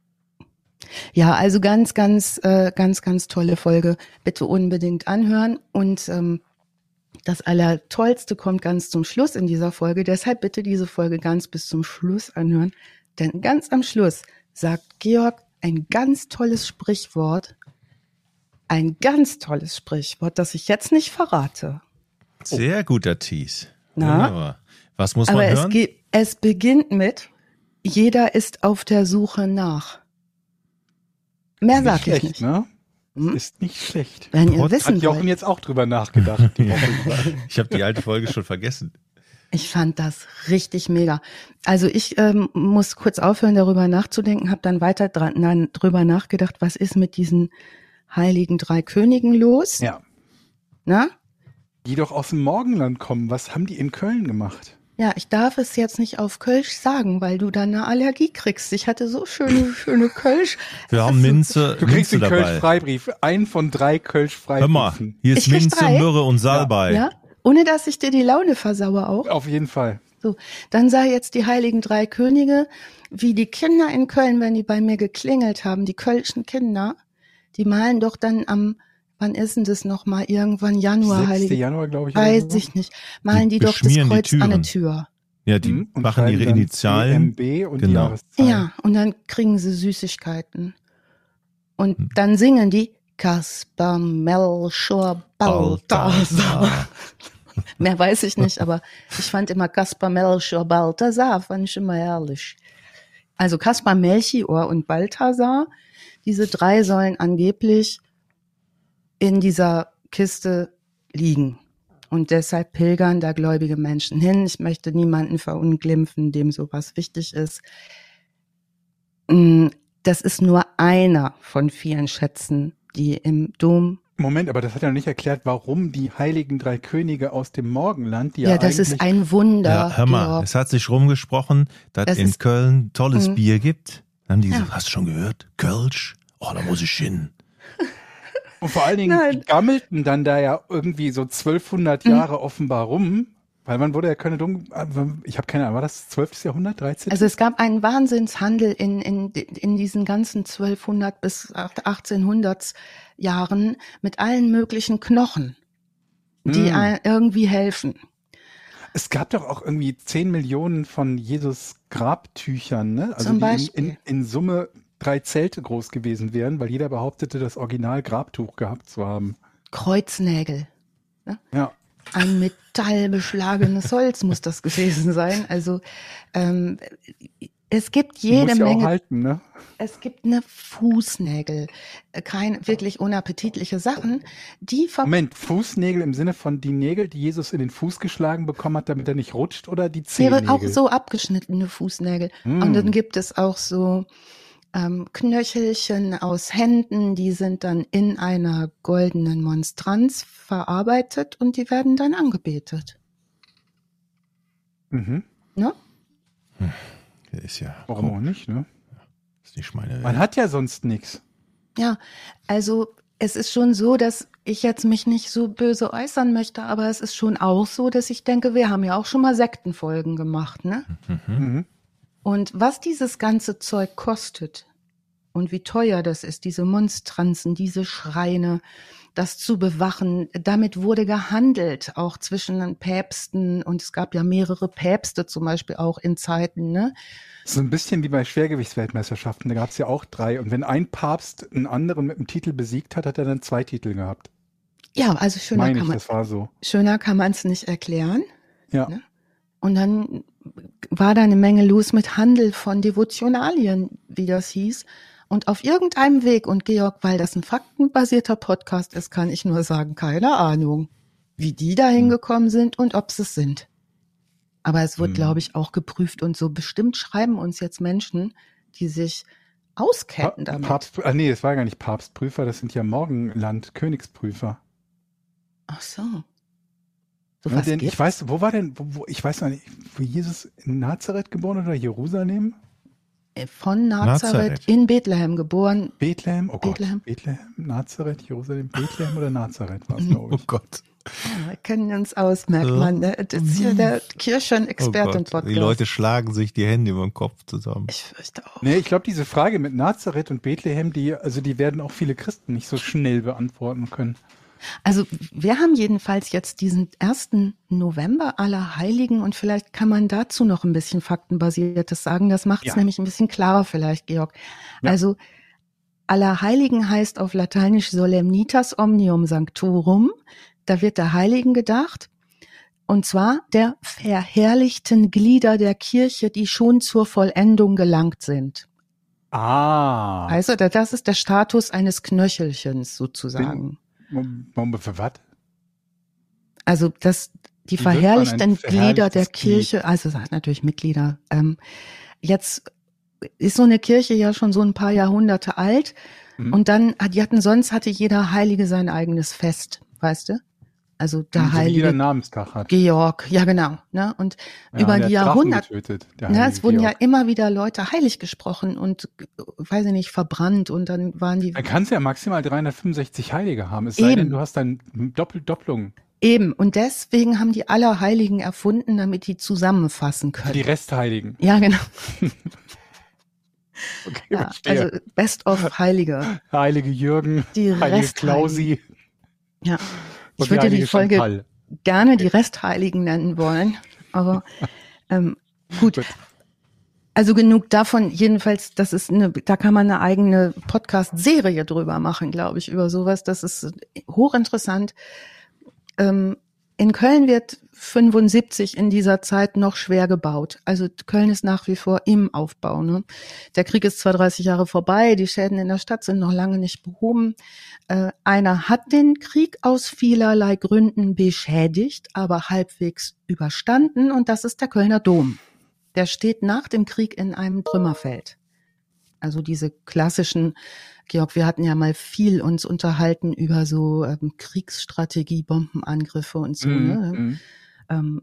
Ja, also ganz, ganz, äh, ganz, ganz tolle Folge. Bitte unbedingt anhören. Und ähm, das Allertollste kommt ganz zum Schluss in dieser Folge. Deshalb bitte diese Folge ganz bis zum Schluss anhören. Denn ganz am Schluss sagt Georg ein ganz tolles Sprichwort. Ein ganz tolles Sprichwort, das ich jetzt nicht verrate. Sehr guter Tease. Na? Wunderbar. Was muss Aber man es, hören? ge- es beginnt mit, jeder ist auf der Suche nach. Mehr Ist sag nicht ich schlecht, nicht. ne? Hm? Ist nicht schlecht. Wenn ihr Hat wissen Hat Jochen wollt. jetzt auch drüber nachgedacht. Die Woche über. Ich habe die alte Folge schon vergessen. Ich fand das richtig mega. Also ich ähm, muss kurz aufhören, darüber nachzudenken, habe dann weiter dran, nein, drüber nachgedacht, was ist mit diesen heiligen drei Königen los? Ja. Na? Die doch aus dem Morgenland kommen. Was haben die in Köln gemacht? Ja, ich darf es jetzt nicht auf Kölsch sagen, weil du dann eine Allergie kriegst. Ich hatte so schöne, schöne Kölsch. Wir haben Minze, Du kriegst Minze den dabei. Kölsch-Freibrief. Einen von drei Hör mal, Kölsch-Freibriefen. hier ist Ich krieg Minze, drei. Myrrhe und Salbei. Ja? Ohne dass ich dir die Laune versaue auch. Auf jeden Fall. So, dann sah jetzt die heiligen drei Könige, wie die Kinder in Köln, wenn die bei mir geklingelt haben, die kölschen Kinder, die malen doch dann am, wann ist denn das nochmal, irgendwann Januar, sechster heilige, Januar, glaube ich. weiß oder so. ich nicht, malen die, Die doch das beschmieren die Kreuz an der Türen. Tür. Ja, die Mhm. Und machen schreiben ihre dann Initialien. C M B und die Genau. Jahreszahl. Ja, und dann kriegen sie Süßigkeiten. Und Hm. dann singen die Kaspar, Melchior, Balthasar. Mehr weiß ich nicht, aber ich fand immer Kaspar, Melchior, Balthasar, fand ich immer herrlich. Also Kaspar, Melchior und Balthasar, diese drei sollen angeblich in dieser Kiste liegen. Und deshalb pilgern da gläubige Menschen hin. Ich möchte niemanden verunglimpfen, dem sowas wichtig ist. Das ist nur einer von vielen Schätzen, die im Dom. Moment, aber das hat ja noch nicht erklärt, warum die heiligen drei Könige aus dem Morgenland, die ja, Ja, das eigentlich ist ein Wunder. Ja, hör mal, Georg. es hat sich rumgesprochen, dass Es in ist- Köln tolles Mhm. Bier gibt. Dann haben die Ja. gesagt, hast du schon gehört? Kölsch? Oh, da muss ich hin. Und vor allen Dingen, Nein. die gammelten dann da ja irgendwie so zwölfhundert Mhm. Jahre offenbar rum. Weil man wurde ja keine Dom, ich habe keine Ahnung, war das zwölftes Jahrhundert, dreizehnten? Also es gab einen Wahnsinnshandel in, in, in diesen ganzen zwölfhundert bis achtzehnhundert Jahren mit allen möglichen Knochen, die Hm. ein- irgendwie helfen. Es gab doch auch irgendwie zehn Millionen von Jesus Grabtüchern, ne? Also Zum die in, Beispiel. in, in Summe drei Zelte groß gewesen wären, weil jeder behauptete, das Original Grabtuch gehabt zu haben. Kreuznägel. Ja. Ein metallbeschlagenes Holz muss das gewesen sein. Also ähm, es gibt jede Muss ja Menge. auch halten, ne? Es gibt eine Fußnägel, äh, keine wirklich unappetitliche Sachen, die ver Moment, Fußnägel im Sinne von die Nägel, die Jesus in den Fuß geschlagen bekommen hat, damit er nicht rutscht, oder die wäre Zehennägel? auch so abgeschnittene Fußnägel. Hm. Und dann gibt es auch so ähm, Knöchelchen aus Händen, die sind dann in einer goldenen Monstranz verarbeitet und die werden dann angebetet. Mhm. Ne? Ist ja, Warum auch nicht, ne? ist nicht meine Man hat ja sonst nichts. Ja, also es ist schon so, dass ich jetzt mich nicht so böse äußern möchte, aber es ist schon auch so, dass ich denke, wir haben ja auch schon mal Sektenfolgen gemacht, ne? Mhm. Und was dieses ganze Zeug kostet und wie teuer das ist, diese Monstranzen, diese Schreine, das zu bewachen, damit wurde gehandelt, auch zwischen den Päpsten, und es gab ja mehrere Päpste zum Beispiel auch in Zeiten, ne? So ein bisschen wie bei Schwergewichtsweltmeisterschaften, da gab es ja auch drei. Und wenn ein Papst einen anderen mit dem Titel besiegt hat, hat er dann zwei Titel gehabt. Ja, also schöner Meine kann ich, man, das war so. schöner kann man es nicht erklären. Ja. Ne? Und dann war da eine Menge los mit Handel von Devotionalien, wie das hieß. Und auf irgendeinem Weg, und Georg, weil das ein faktenbasierter Podcast ist, kann ich nur sagen, keine Ahnung, wie die da hingekommen sind und ob sie es sind. Aber es wird, Hm. glaube ich, auch geprüft und so. Bestimmt schreiben uns jetzt Menschen, die sich auskennen Pa damit. Papst, ah, nee, das war gar nicht Papstprüfer, das sind ja Morgenland, Königsprüfer. Ach so. So Ja, was denn gibt's? ich weiß, wo war denn, wo, wo, ich weiß noch nicht, wo Jesus in Nazareth geboren oder Jerusalem? Von Nazareth, Nazareth. in Bethlehem geboren. Bethlehem, oh Bethlehem. Gott, Bethlehem, Nazareth, Jerusalem, Bethlehem oder Nazareth war es, Mhm. glaube Oh ich. Gott. Wir kennen uns aus, merkt Ja. man. Ne? Das ist hier der Oh Gott. Kirchen-Experten-Podcast. Die Leute schlagen sich die Hände über den Kopf zusammen. Ich fürchte auch. Nee, ich glaube, diese Frage mit Nazareth und Bethlehem, die, also die werden auch viele Christen nicht so schnell beantworten können. Also wir haben jedenfalls jetzt diesen ersten November aller Heiligen und vielleicht kann man dazu noch ein bisschen Faktenbasiertes sagen. Das macht es Ja. nämlich ein bisschen klarer vielleicht, Georg. Ja. Also Allerheiligen heißt auf Lateinisch Solemnitas Omnium Sanctorum. Da wird der Heiligen gedacht. Und zwar der verherrlichten Glieder der Kirche, die schon zur Vollendung gelangt sind. Ah. Also das ist der Status eines Knöchelchens sozusagen. Moment, für was? Also das, die Wie wird man ein verherrlichten Glieder der verherrlichtes Glied? Kirche, also es hat natürlich Mitglieder. Ähm, jetzt ist so eine Kirche ja schon so ein paar Jahrhunderte alt Mhm. und dann, hat- die hatten sonst hatte jeder Heilige sein eigenes Fest, weißt du? Also der So wie Heilige jeder Namenstag hat. Georg, ja genau. Ne? Und Ja, über der die hat Drachen Jahrhunderte, getötet, der ne, heilige es wurden Georg. ja immer wieder Leute heilig gesprochen und, äh, weiß ich nicht, verbrannt und dann waren die Dann kannst du ja maximal dreihundertfünfundsechzig Heilige haben. Es sei Eben. denn, du hast dann Doppeldopplung. eben. Und deswegen haben die Allerheiligen erfunden, damit die zusammenfassen Für können. die Restheilige. Ja, genau. Okay, Ja, verstehe. also Best of Heilige. Heilige Jürgen, Die Heilige Restheiligen. Klausi Ja. und Ich würde die Heilige Folge Chantal. gerne die Restheiligen nennen wollen, aber ähm, gut. Gut. Also genug davon. Jedenfalls, das ist eine, da kann man eine eigene Podcast-Serie drüber machen, glaube ich, über sowas. Das ist hochinteressant. Ähm, in Köln wird fünfundsiebzig in dieser Zeit noch schwer gebaut. Also Köln ist nach wie vor im Aufbau. Ne? Der Krieg ist zwar dreißig Jahre vorbei, die Schäden in der Stadt sind noch lange nicht behoben. Äh, einer hat den Krieg aus vielerlei Gründen beschädigt, aber halbwegs überstanden und das ist der Kölner Dom. Der steht nach dem Krieg in einem Trümmerfeld. Also diese klassischen, Georg, wir hatten ja mal viel uns unterhalten über so ähm, Kriegsstrategie, Bombenangriffe und so. Mhm, Ne? mhm. Ähm,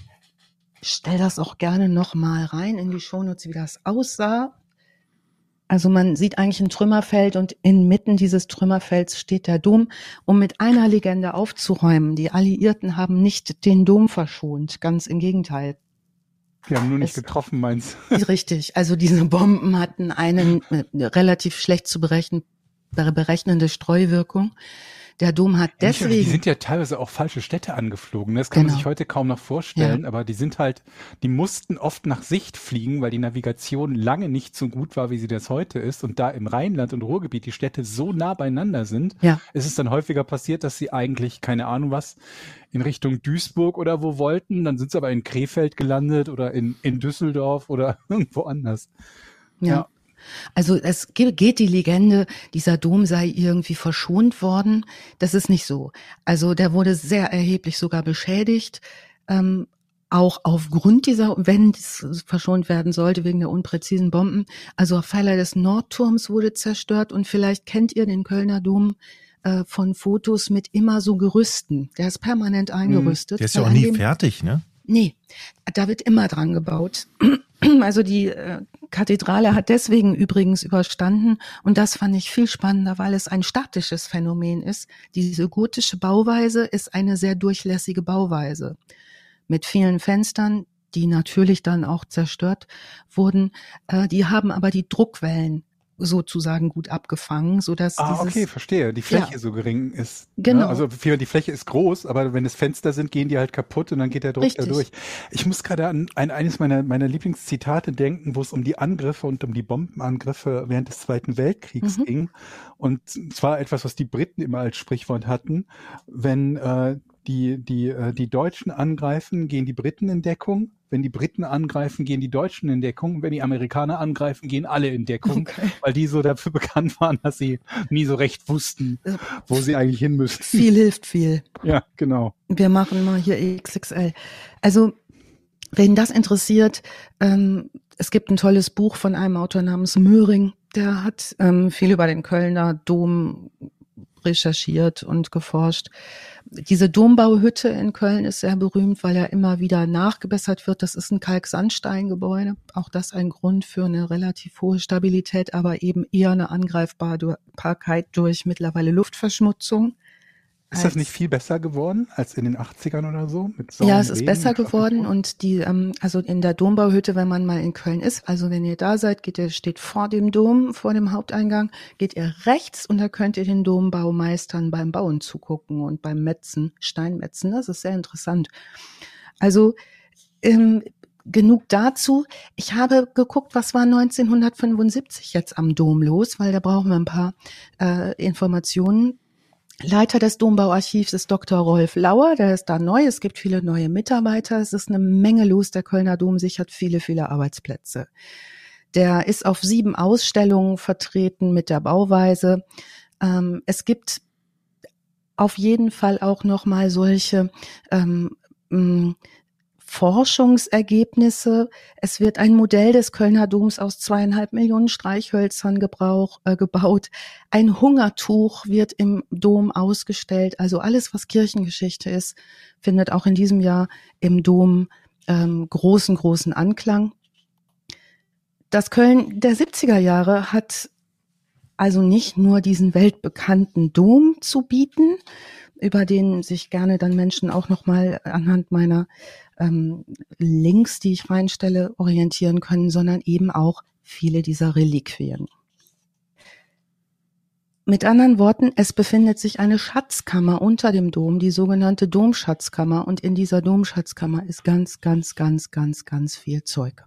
stell das auch gerne noch mal rein in die Shownotes, wie das aussah. Also man sieht eigentlich ein Trümmerfeld und inmitten dieses Trümmerfelds steht der Dom, um mit einer Legende aufzuräumen. Die Alliierten haben nicht den Dom verschont, ganz im Gegenteil. Die haben nur nicht Es- getroffen, meins. Richtig, also diese Bomben hatten einen äh, relativ schlecht zu berechnen, bere- berechnende Streuwirkung. Der Dom hat Die deswegen, sind ja teilweise auch falsche Städte angeflogen. Das kann man Genau. sich heute kaum noch vorstellen, aber die sind halt, die mussten oft nach Sicht fliegen, weil die Navigation lange nicht so gut war, wie sie das heute ist. Und da im Rheinland und Ruhrgebiet die Städte so nah beieinander sind, ja, ist es dann häufiger passiert, dass sie eigentlich, keine Ahnung was, in Richtung Duisburg oder wo wollten. Dann sind sie aber in Krefeld gelandet oder in, in Düsseldorf oder irgendwo anders. ja. Ja. Also es ge- geht die Legende, dieser Dom sei irgendwie verschont worden. Das ist nicht so. Also der wurde sehr erheblich sogar beschädigt. Ähm, auch aufgrund dieser, wenn es verschont werden sollte, wegen der unpräzisen Bomben. Also Pfeiler des Nordturms wurde zerstört und vielleicht kennt ihr den Kölner Dom äh, von Fotos mit immer so Gerüsten. Der ist permanent eingerüstet. Der ist ja weil auch an nie dem- fertig, ne? Nee, da wird immer dran gebaut. Also die äh, Kathedrale hat deswegen übrigens überstanden und das fand ich viel spannender, weil es ein statisches Phänomen ist. Diese gotische Bauweise ist eine sehr durchlässige Bauweise mit vielen Fenstern, die natürlich dann auch zerstört wurden. Äh, die haben aber die Druckwellen sozusagen gut abgefangen, sodass Ah, dieses okay, verstehe. Die Fläche Ja. so gering ist. Genau. Ne? Also viel- die Fläche ist groß, aber wenn es Fenster sind, gehen die halt kaputt und dann geht der Druck Richtig. da durch. Ich muss gerade an ein, eines meiner, meiner Lieblingszitate denken, wo es um die Angriffe und um die Bombenangriffe während des Zweiten Weltkriegs Mhm. ging. Und zwar etwas, was die Briten immer als Sprichwort hatten. Wenn äh, die, die, äh, die Deutschen angreifen, gehen die Briten in Deckung. Wenn die Briten angreifen, gehen die Deutschen in Deckung. Wenn die Amerikaner angreifen, gehen alle in Deckung, Okay. weil die so dafür bekannt waren, dass sie nie so recht wussten, Ja. wo sie eigentlich hin müssen. viel hilft viel. Ja, genau. Wir machen mal hier X X L. Also, wen das interessiert, ähm, es gibt ein tolles Buch von einem Autor namens Möhring, der hat ähm, viel über den Kölner Dom recherchiert und geforscht. diese Dombauhütte in Köln ist sehr berühmt, weil ja immer wieder nachgebessert wird. Das ist ein Kalksandsteingebäude. Auch das ein Grund für eine relativ hohe Stabilität, aber eben eher eine Angreifbarkeit durch mittlerweile Luftverschmutzung. Ist das nicht viel besser geworden als in den achtzigern oder so? Mit Ja, es ist Regen besser und geworden und die, ähm, also in der Dombauhütte, wenn man mal in Köln ist, also wenn ihr da seid, geht ihr, steht vor dem Dom, vor dem Haupteingang, geht ihr rechts und da könnt ihr den Dombaumeistern beim Bauen zugucken und beim Metzen, Steinmetzen. Das ist sehr interessant. Also ähm, genug dazu. Ich habe geguckt, was war neunzehnhundertfünfundsiebzig jetzt am Dom los, weil da brauchen wir ein paar äh, Informationen. Leiter des Dombauarchivs ist Doktor Rolf Lauer, der ist da neu. Es gibt viele neue Mitarbeiter. Es ist eine Menge los. Der Kölner Dom sichert viele, viele Arbeitsplätze. Der ist auf sieben Ausstellungen vertreten mit der Bauweise. Ähm, es gibt auf jeden Fall auch nochmal solche ähm, mh, Forschungsergebnisse. Es wird ein Modell des Kölner Doms aus zweieinhalb Millionen Streichhölzern gebrauch, äh, gebaut. Ein Hungertuch wird im Dom ausgestellt. Also alles, was Kirchengeschichte ist, findet auch in diesem Jahr im Dom ähm, großen, großen Anklang. Das Köln der siebziger Jahre hat also nicht nur diesen weltbekannten Dom zu bieten, über den sich gerne dann Menschen auch nochmal anhand meiner ähm, Links, die ich reinstelle, orientieren können, sondern eben auch viele dieser Reliquien. Mit anderen Worten, es befindet sich eine Schatzkammer unter dem Dom, die sogenannte Domschatzkammer, und in dieser Domschatzkammer ist ganz, ganz, ganz, ganz, ganz viel Zeug.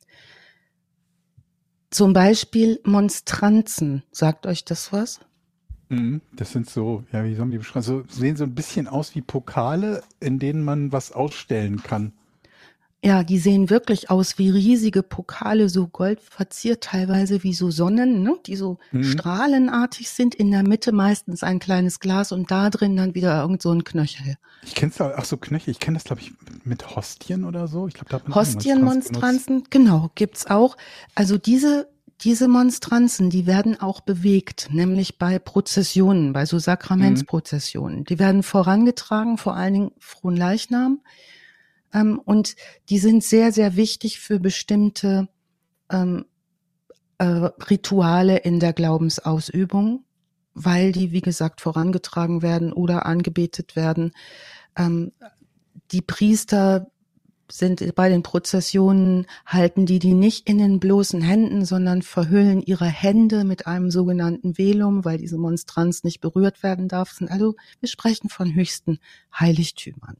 Zum Beispiel Monstranzen. Sagt euch das was? Das sind so, ja, wie sollen die beschreiben? So, sehen so ein bisschen aus wie Pokale, in denen man was ausstellen kann. Ja, die sehen wirklich aus wie riesige Pokale, so goldverziert, teilweise wie so Sonnen, ne? Die so mhm. strahlenartig sind. In der Mitte meistens ein kleines Glas und da drin dann wieder irgend so ein Knöchel. Ich kenn's da, ach so Knöchel, ich kenne das, glaube ich, mit Hostien oder so. Ich glaube, da hat man Hostienmonstranzen, genau, gibt's auch. Also diese Diese Monstranzen, die werden auch bewegt, nämlich bei Prozessionen, bei so Sakramentsprozessionen. Mhm. Die werden vorangetragen, vor allen Dingen Fronleichnam. Ähm, und die sind sehr, sehr wichtig für bestimmte ähm, äh, Rituale in der Glaubensausübung, weil die, wie gesagt, vorangetragen werden oder angebetet werden. Ähm, die Priester sind bei den Prozessionen, halten die die nicht in den bloßen Händen, sondern verhüllen ihre Hände mit einem sogenannten Velum, weil diese Monstranz nicht berührt werden darf. Also wir sprechen von höchsten Heiligtümern.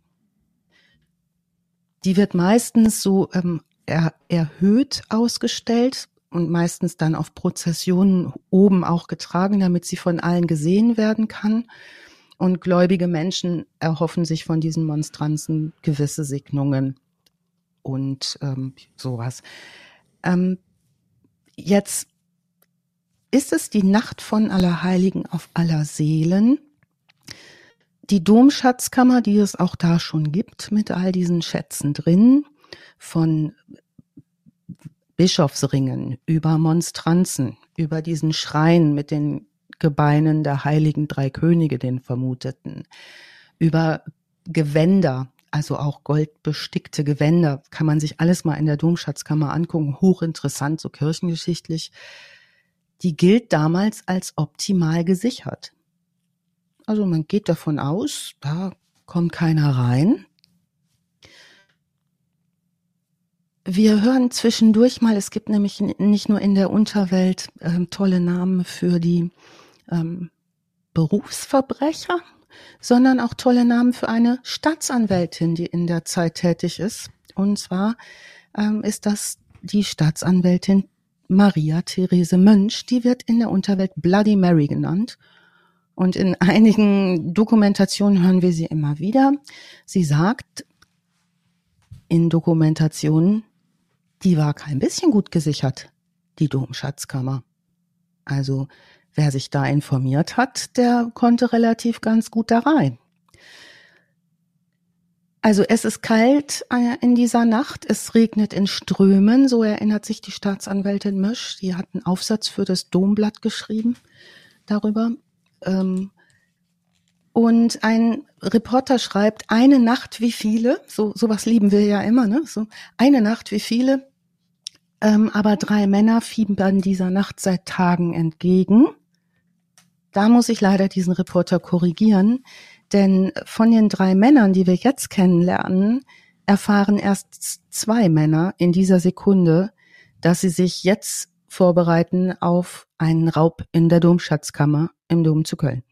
Die wird meistens so ähm, er, erhöht ausgestellt und meistens dann auf Prozessionen oben auch getragen, damit sie von allen gesehen werden kann. Und gläubige Menschen erhoffen sich von diesen Monstranzen gewisse Segnungen und ähm, sowas. Ähm, jetzt ist es die Nacht von Allerheiligen auf Allerseelen. Die Domschatzkammer, die es auch da schon gibt, mit all diesen Schätzen drin, von Bischofsringen über Monstranzen, über diesen Schrein mit den Gebeinen der heiligen drei Könige, den Vermuteten, über Gewänder, also auch goldbestickte Gewänder, kann man sich alles mal in der Domschatzkammer angucken, hochinteressant, so kirchengeschichtlich. Die gilt damals als optimal gesichert. Also man geht davon aus, da kommt keiner rein. Wir hören zwischendurch mal, es gibt nämlich nicht nur in der Unterwelt äh, tolle Namen für die ähm, Berufsverbrecher, sondern auch tolle Namen für eine Staatsanwältin, die in der Zeit tätig ist. Und zwar ähm, ist das die Staatsanwältin Maria Therese Mönch. Die wird in der Unterwelt Bloody Mary genannt. Und in einigen Dokumentationen hören wir sie immer wieder. Sie sagt in Dokumentationen, die war kein bisschen gut gesichert, die Domschatzkammer. Also wer sich da informiert hat, der konnte relativ ganz gut da rein. Also es ist kalt in dieser Nacht, es regnet in Strömen, so erinnert sich die Staatsanwältin Mösch. Die hat einen Aufsatz für das Domblatt geschrieben darüber. Ähm, Und ein Reporter schreibt, eine Nacht wie viele, so sowas lieben wir ja immer, ne? So eine Nacht wie viele, ähm, aber drei Männer fiebern dieser Nacht seit Tagen entgegen. Da muss ich leider diesen Reporter korrigieren, denn von den drei Männern, die wir jetzt kennenlernen, erfahren erst zwei Männer in dieser Sekunde, dass sie sich jetzt vorbereiten auf einen Raub in der Domschatzkammer im Dom zu Köln.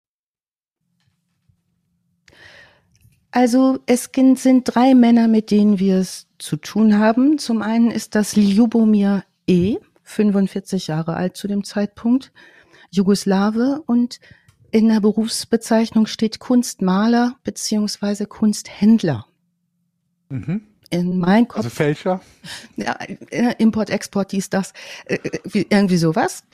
Also es sind drei Männer, mit denen wir es zu tun haben. Zum einen ist das Ljubomir E., fünfundvierzig Jahre alt zu dem Zeitpunkt, Jugoslawe, und in der Berufsbezeichnung steht Kunstmaler beziehungsweise Kunsthändler. Mhm. In mein Kopf. Also Fälscher? Ja, Import, Export, dies, das, irgendwie sowas.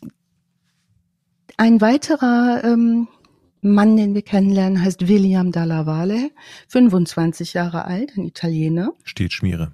Ein weiterer ähm, Mann, den wir kennenlernen, heißt William Dalla Valle, fünfundzwanzig Jahre alt, ein Italiener. Steht Schmiere.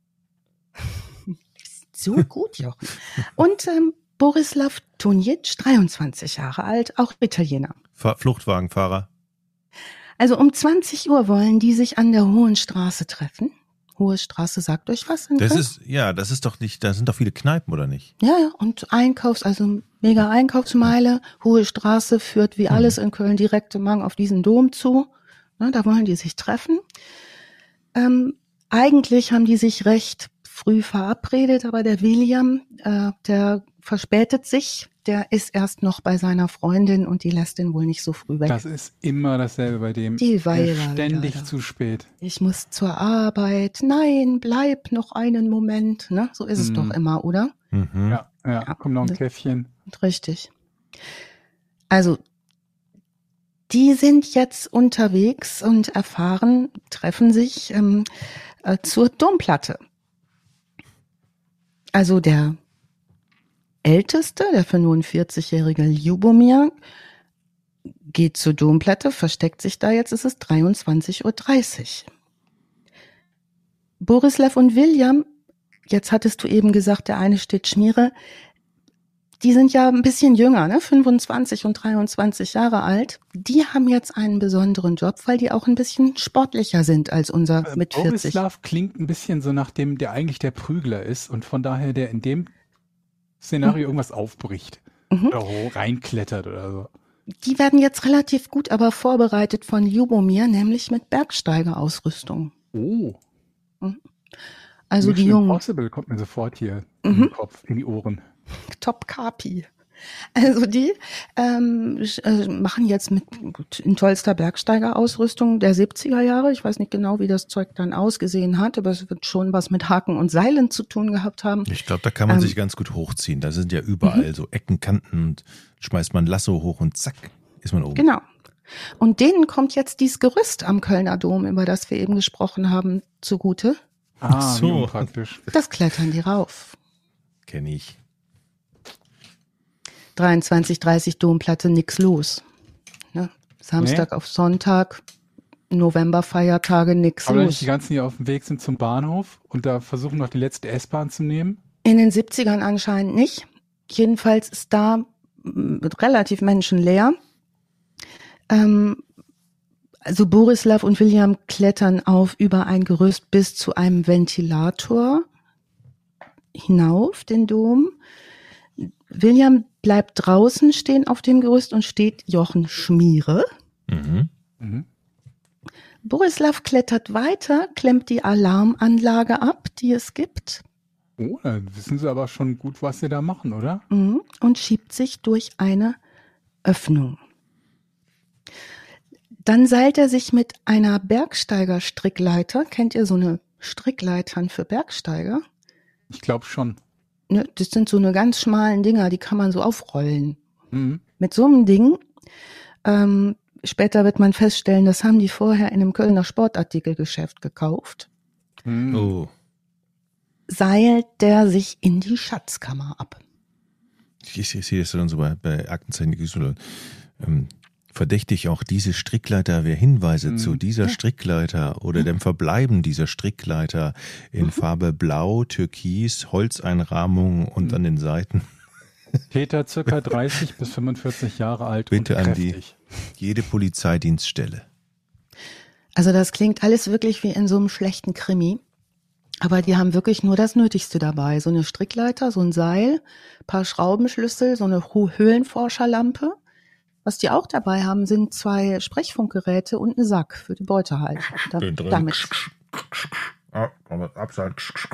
So gut, Jochen. Und ähm, Borislav Tunic, dreiundzwanzig Jahre alt, auch Italiener. Fahr- Fluchtwagenfahrer. Also um zwanzig Uhr wollen die sich an der Hohen Straße treffen. Hohe Straße sagt euch was? In Das Köln? ist, ja, das ist doch nicht, da sind doch viele Kneipen, oder nicht? Ja, ja, und Einkaufs-, also mega Einkaufsmeile. Hohe Straße führt wie alles in Köln direkt im Mang auf diesen Dom zu. Ne, da wollen die sich treffen. Ähm, eigentlich haben die sich recht früh verabredet, aber der William, äh, der verspätet sich. Der ist erst noch bei seiner Freundin und die lässt ihn wohl nicht so früh weg. Das ist immer dasselbe bei dem. Die Weiler, Er ständig leider. zu spät. Ich muss zur Arbeit. Nein, bleib noch einen Moment. Ne? So ist es Mhm. doch immer, oder? Mhm. Ja, ja, Ja. kommt noch ein Käffchen. Richtig. Also, die sind jetzt unterwegs und erfahren, treffen sich ähm, äh, zur Domplatte. Also der Älteste, der fünfundvierzigjährige Ljubomir, geht zur Domplatte, versteckt sich da, jetzt ist es dreiundzwanzig Uhr dreißig. Borislav und William, jetzt hattest du eben gesagt, der eine steht Schmiere, die sind ja ein bisschen jünger, ne? fünfundzwanzig und dreiundzwanzig Jahre alt. Die haben jetzt einen besonderen Job, weil die auch ein bisschen sportlicher sind als unser mit vierzig. Borislav klingt ein bisschen so nach dem, der eigentlich der Prügler ist und von daher der in dem Szenario irgendwas aufbricht Mhm. oder ho- reinklettert oder so. Die werden jetzt relativ gut aber vorbereitet von Ljubomir, nämlich mit Bergsteigerausrüstung. Oh, Also die Mission Jungen, Impossible kommt mir sofort hier in Mhm. den Kopf, in die Ohren. Top Kapi. Also die ähm, sch- äh, machen jetzt mit gut, in tollster Bergsteigerausrüstung der siebziger Jahre. Ich weiß nicht genau, wie das Zeug dann ausgesehen hat, aber es wird schon was mit Haken und Seilen zu tun gehabt haben. Ich glaube, da kann man Ähm, sich ganz gut hochziehen. Da sind ja überall so Ecken, Kanten und schmeißt man Lasso hoch und zack, ist man oben. Genau. Und denen kommt jetzt dieses Gerüst am Kölner Dom, über das wir eben gesprochen haben, zugute. Ah, Ach so. wie unpraktisch. Das klettern die rauf. Kenne ich. dreiundzwanzig dreißig Domplatte, nix los. Ne? Samstag auf Sonntag, Novemberfeiertage, nix Aber wenn nicht die los. ganzen hier auf dem Weg sind zum Bahnhof und da versuchen noch die letzte S-Bahn zu nehmen. In den siebzigern anscheinend nicht. Jedenfalls ist da m, relativ menschenleer. Ähm, also Borislav und William klettern auf über ein Gerüst bis zu einem Ventilator hinauf, den Dom. William bleibt draußen stehen auf dem Gerüst und steht Jochen Schmiere. Mhm. Mhm. Borislav klettert weiter, klemmt die Alarmanlage ab, die es gibt, Oh, dann wissen sie aber schon gut, was sie da machen, oder? mhm, und schiebt sich durch eine Öffnung. Dann seilt er sich mit einer Bergsteigerstrickleiter, kennt ihr so eine Strickleitern für Bergsteiger? Ich glaube schon. Ne, das sind so eine ganz schmalen Dinger, die kann man so aufrollen. Mhm. Mit so einem Ding, ähm, später wird man feststellen, das haben die vorher in einem Kölner Sportartikelgeschäft gekauft, Mhm. Oh. seilt der sich in die Schatzkammer ab. Ich, ich, ich sehe das dann so bei, bei Aktenzeichen so, ähm, verdächtig auch diese Strickleiter, wer Hinweise Mhm. zu dieser Strickleiter oder dem Verbleiben dieser Strickleiter in Mhm. Farbe Blau, Türkis, Holzeinrahmung und Mhm. an den Seiten. Täter circa dreißig bis fünfundvierzig Jahre alt Bitte und an die kräftig. jede Polizeidienststelle. Also das klingt alles wirklich wie in so einem schlechten Krimi. Aber die haben wirklich nur das Nötigste dabei. So eine Strickleiter, so ein Seil, paar Schraubenschlüssel, so eine Höhlenforscherlampe. Was die auch dabei haben, sind zwei Sprechfunkgeräte und ein Sack für die Beute halt. Da, damit. Ah, Abseits.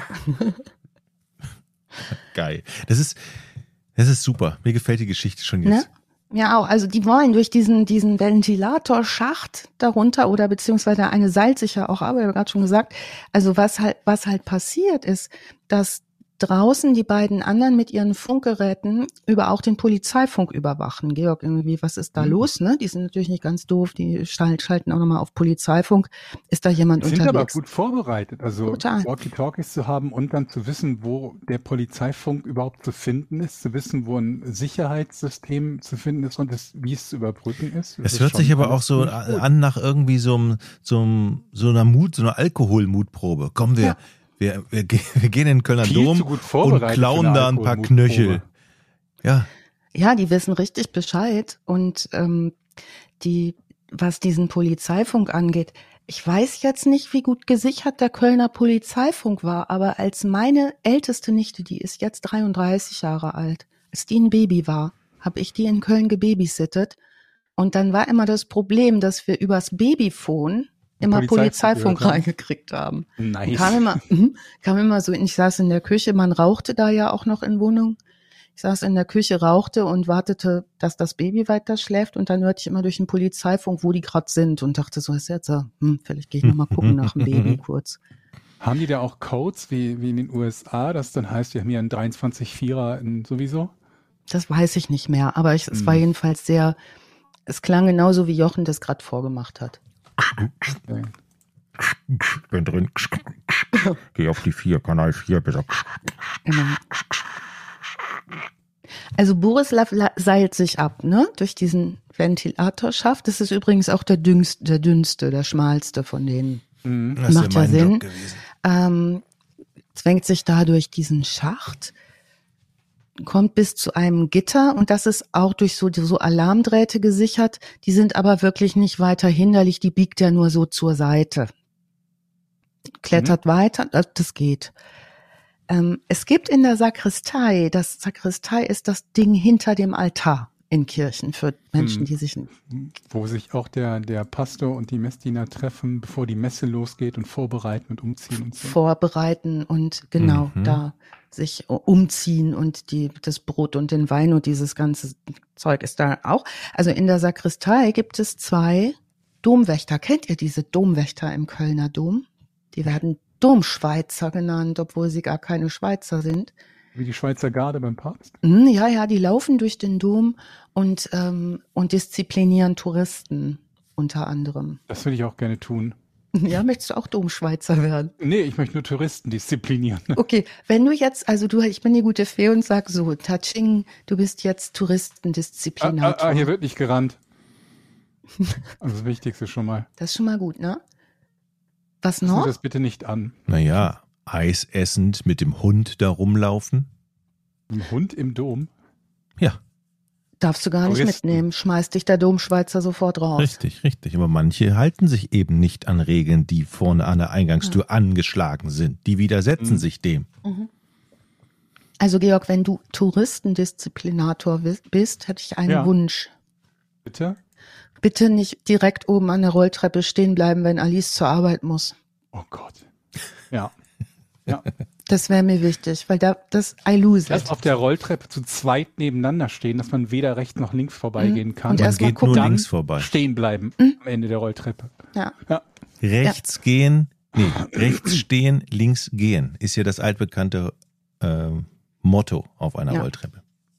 Geil. Das ist, das ist super. Mir gefällt die Geschichte schon jetzt. Ne? Ja, auch. Also die wollen durch diesen, diesen Ventilatorschacht darunter oder beziehungsweise eine Seil sich ja auch, aber ich habe gerade schon gesagt, also was halt, was halt passiert ist, dass draußen die beiden anderen mit ihren Funkgeräten über auch den Polizeifunk überwachen. Georg, irgendwie, was ist da mhm. los? Ne? Die sind natürlich nicht ganz doof, die schalten auch nochmal auf Polizeifunk. Ist da jemand die sind unterwegs? aber gut vorbereitet, also Total. Walkie-Talkies zu haben und dann zu wissen, wo der Polizeifunk überhaupt zu finden ist, zu wissen, wo ein Sicherheitssystem zu finden ist und das, wie es zu überbrücken ist. Es hört sich aber auch so an nach irgendwie so, einem, so, einem, so einer Mut, so einer Alkoholmutprobe. Kommen wir... Ja. Wir, wir, wir gehen in den Kölner Viel Dom und klauen da ein paar Knöchel. Ja. Ja, die wissen richtig Bescheid. Und ähm, die, was diesen Polizeifunk angeht, ich weiß jetzt nicht, wie gut gesichert der Kölner Polizeifunk war, aber als meine älteste Nichte, die ist jetzt dreiunddreißig Jahre alt, als die ein Baby war, habe ich die in Köln gebabysittet. Und dann war immer das Problem, dass wir übers Babyphone immer Polizeifunk, Polizeifunk reingekriegt haben. Nice. Kam immer, kam immer so, ich saß in der Küche, man rauchte da ja auch noch in Wohnung. Ich saß in der Küche, rauchte und wartete, dass das Baby weiter schläft und dann hörte ich immer durch den Polizeifunk, wo die gerade sind und dachte so, was ist jetzt? Hm, vielleicht gehe ich noch mal gucken nach dem Baby kurz. Haben die da auch Codes wie, wie in den U S A, das dann heißt, wir haben hier einen dreiundzwanzig vierer in sowieso? Das weiß ich nicht mehr, aber ich, es hm. war jedenfalls sehr, es klang genauso, wie Jochen das gerade vorgemacht hat. Bin drin. Geh auf die vier, Kanal vier, bitte. Genau. Also Borislav seilt sich ab, ne, durch diesen Ventilatorschaft. Das ist übrigens auch der dünnste, der dünnste, der schmalste von denen. Mhm. Das Macht ist ja ja Sinn. Job gewesen. Ähm, zwängt sich da durch diesen Schacht, kommt bis zu einem Gitter und das ist auch durch so, so Alarmdrähte gesichert. Die sind aber wirklich nicht weiter hinderlich, die biegt ja nur so zur Seite. Klettert mhm. weiter, das geht. Ähm, es gibt in der Sakristei, das Sakristei ist das Ding hinter dem Altar in Kirchen für Menschen, mhm. die sich... Wo sich auch der, der Pastor und die Messdiener treffen, bevor die Messe losgeht und vorbereiten und umziehen und so. Vorbereiten und genau mhm. da sich umziehen und die, das Brot und den Wein und dieses ganze Zeug ist da auch. Also in der Sakristei gibt es zwei Domwächter. Kennt ihr diese Domwächter im Kölner Dom? Die werden Domschweizer genannt, obwohl sie gar keine Schweizer sind. Wie die Schweizer Garde beim Papst? Ja, ja, die laufen durch den Dom und, ähm, und disziplinieren Touristen unter anderem. Das würde ich auch gerne tun. Ja, möchtest du auch Domschweizer werden? Nee, ich möchte nur Touristen disziplinieren. Okay, wenn du jetzt, also du, ich bin die gute Fee und sag so, Taching, du bist jetzt Touristendisziplinator. Ah, ah, ah, hier wird nicht gerannt. Also das Wichtigste schon mal. Das ist schon mal gut, ne? Was noch? noch? Das bitte nicht an. Naja, Eis essend mit dem Hund da rumlaufen. Ein Hund im Dom? Ja. Darfst du gar nicht Touristen. mitnehmen, schmeißt dich der Domschweizer sofort raus. Richtig, richtig. Aber manche halten sich eben nicht an Regeln, die vorne an der Eingangstür ja. angeschlagen sind. Die widersetzen mhm. sich dem. Mhm. Also Georg, wenn du Touristendisziplinator bist, hätte ich einen ja. Wunsch. Bitte? Bitte nicht direkt oben an der Rolltreppe stehen bleiben, wenn Alice zur Arbeit muss. Oh Gott. Ja. Ja. Das wäre mir wichtig, weil da das I lose Erst it. auf der Rolltreppe zu zweit nebeneinander stehen, dass man weder rechts noch links vorbeigehen Mhm. kann. Und Man erst mal geht gucken. nur Dann links vorbei. stehen bleiben Mhm. am Ende der Rolltreppe. Ja. Ja. Rechts gehen, nee, rechts stehen, links gehen, ist ja das altbekannte äh, Motto auf einer Ja. Rolltreppe.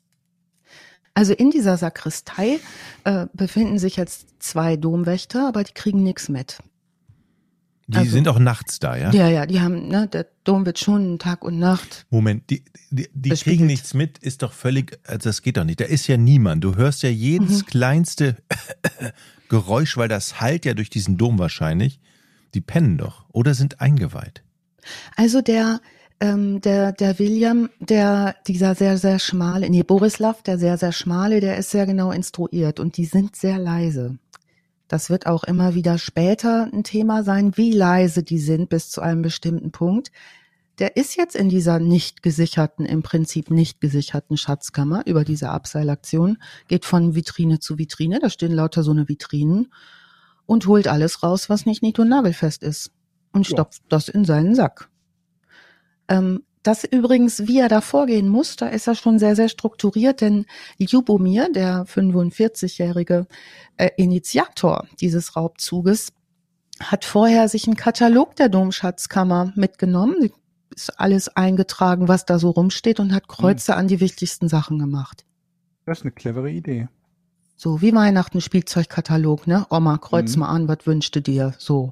Also in dieser Sakristei äh, befinden sich jetzt zwei Domwächter, aber die kriegen nichts mit. Die Also- sind auch nachts da, ja? Ja, ja, die haben, ne, der Dom wird schon Tag und Nacht. Moment, die, die, die Bespiegelt. kriegen nichts mit, ist doch völlig, also das geht doch nicht. Da ist ja niemand. Du hörst ja jedes Mhm. kleinste Geräusch, weil das hallt ja durch diesen Dom wahrscheinlich. Die pennen doch oder sind eingeweiht. Also der, Ähm, der, der William, der, dieser sehr, sehr schmale, nee, Borislav, der sehr, sehr schmale, der ist sehr genau instruiert und die sind sehr leise. Das wird auch immer wieder später ein Thema sein, wie leise die sind bis zu einem bestimmten Punkt. Der ist jetzt in dieser nicht gesicherten, im Prinzip nicht gesicherten Schatzkammer über diese Abseilaktion, geht von Vitrine zu Vitrine, da stehen lauter so eine Vitrinen und holt alles raus, was nicht nied- und nagelfest ist und stopft ja. das in seinen Sack. Ähm, das übrigens, wie er da vorgehen muss, da ist er schon sehr, sehr strukturiert, denn Ljubomir, der fünfundvierzigjährige äh, Initiator dieses Raubzuges, hat vorher sich einen Katalog der Domschatzkammer mitgenommen, ist alles eingetragen, was da so rumsteht und hat Kreuze hm. an die wichtigsten Sachen gemacht. Das ist eine clevere Idee. So wie Weihnachten, Spielzeugkatalog, ne? Oma, kreuz hm. mal an, was wünschst du dir? So.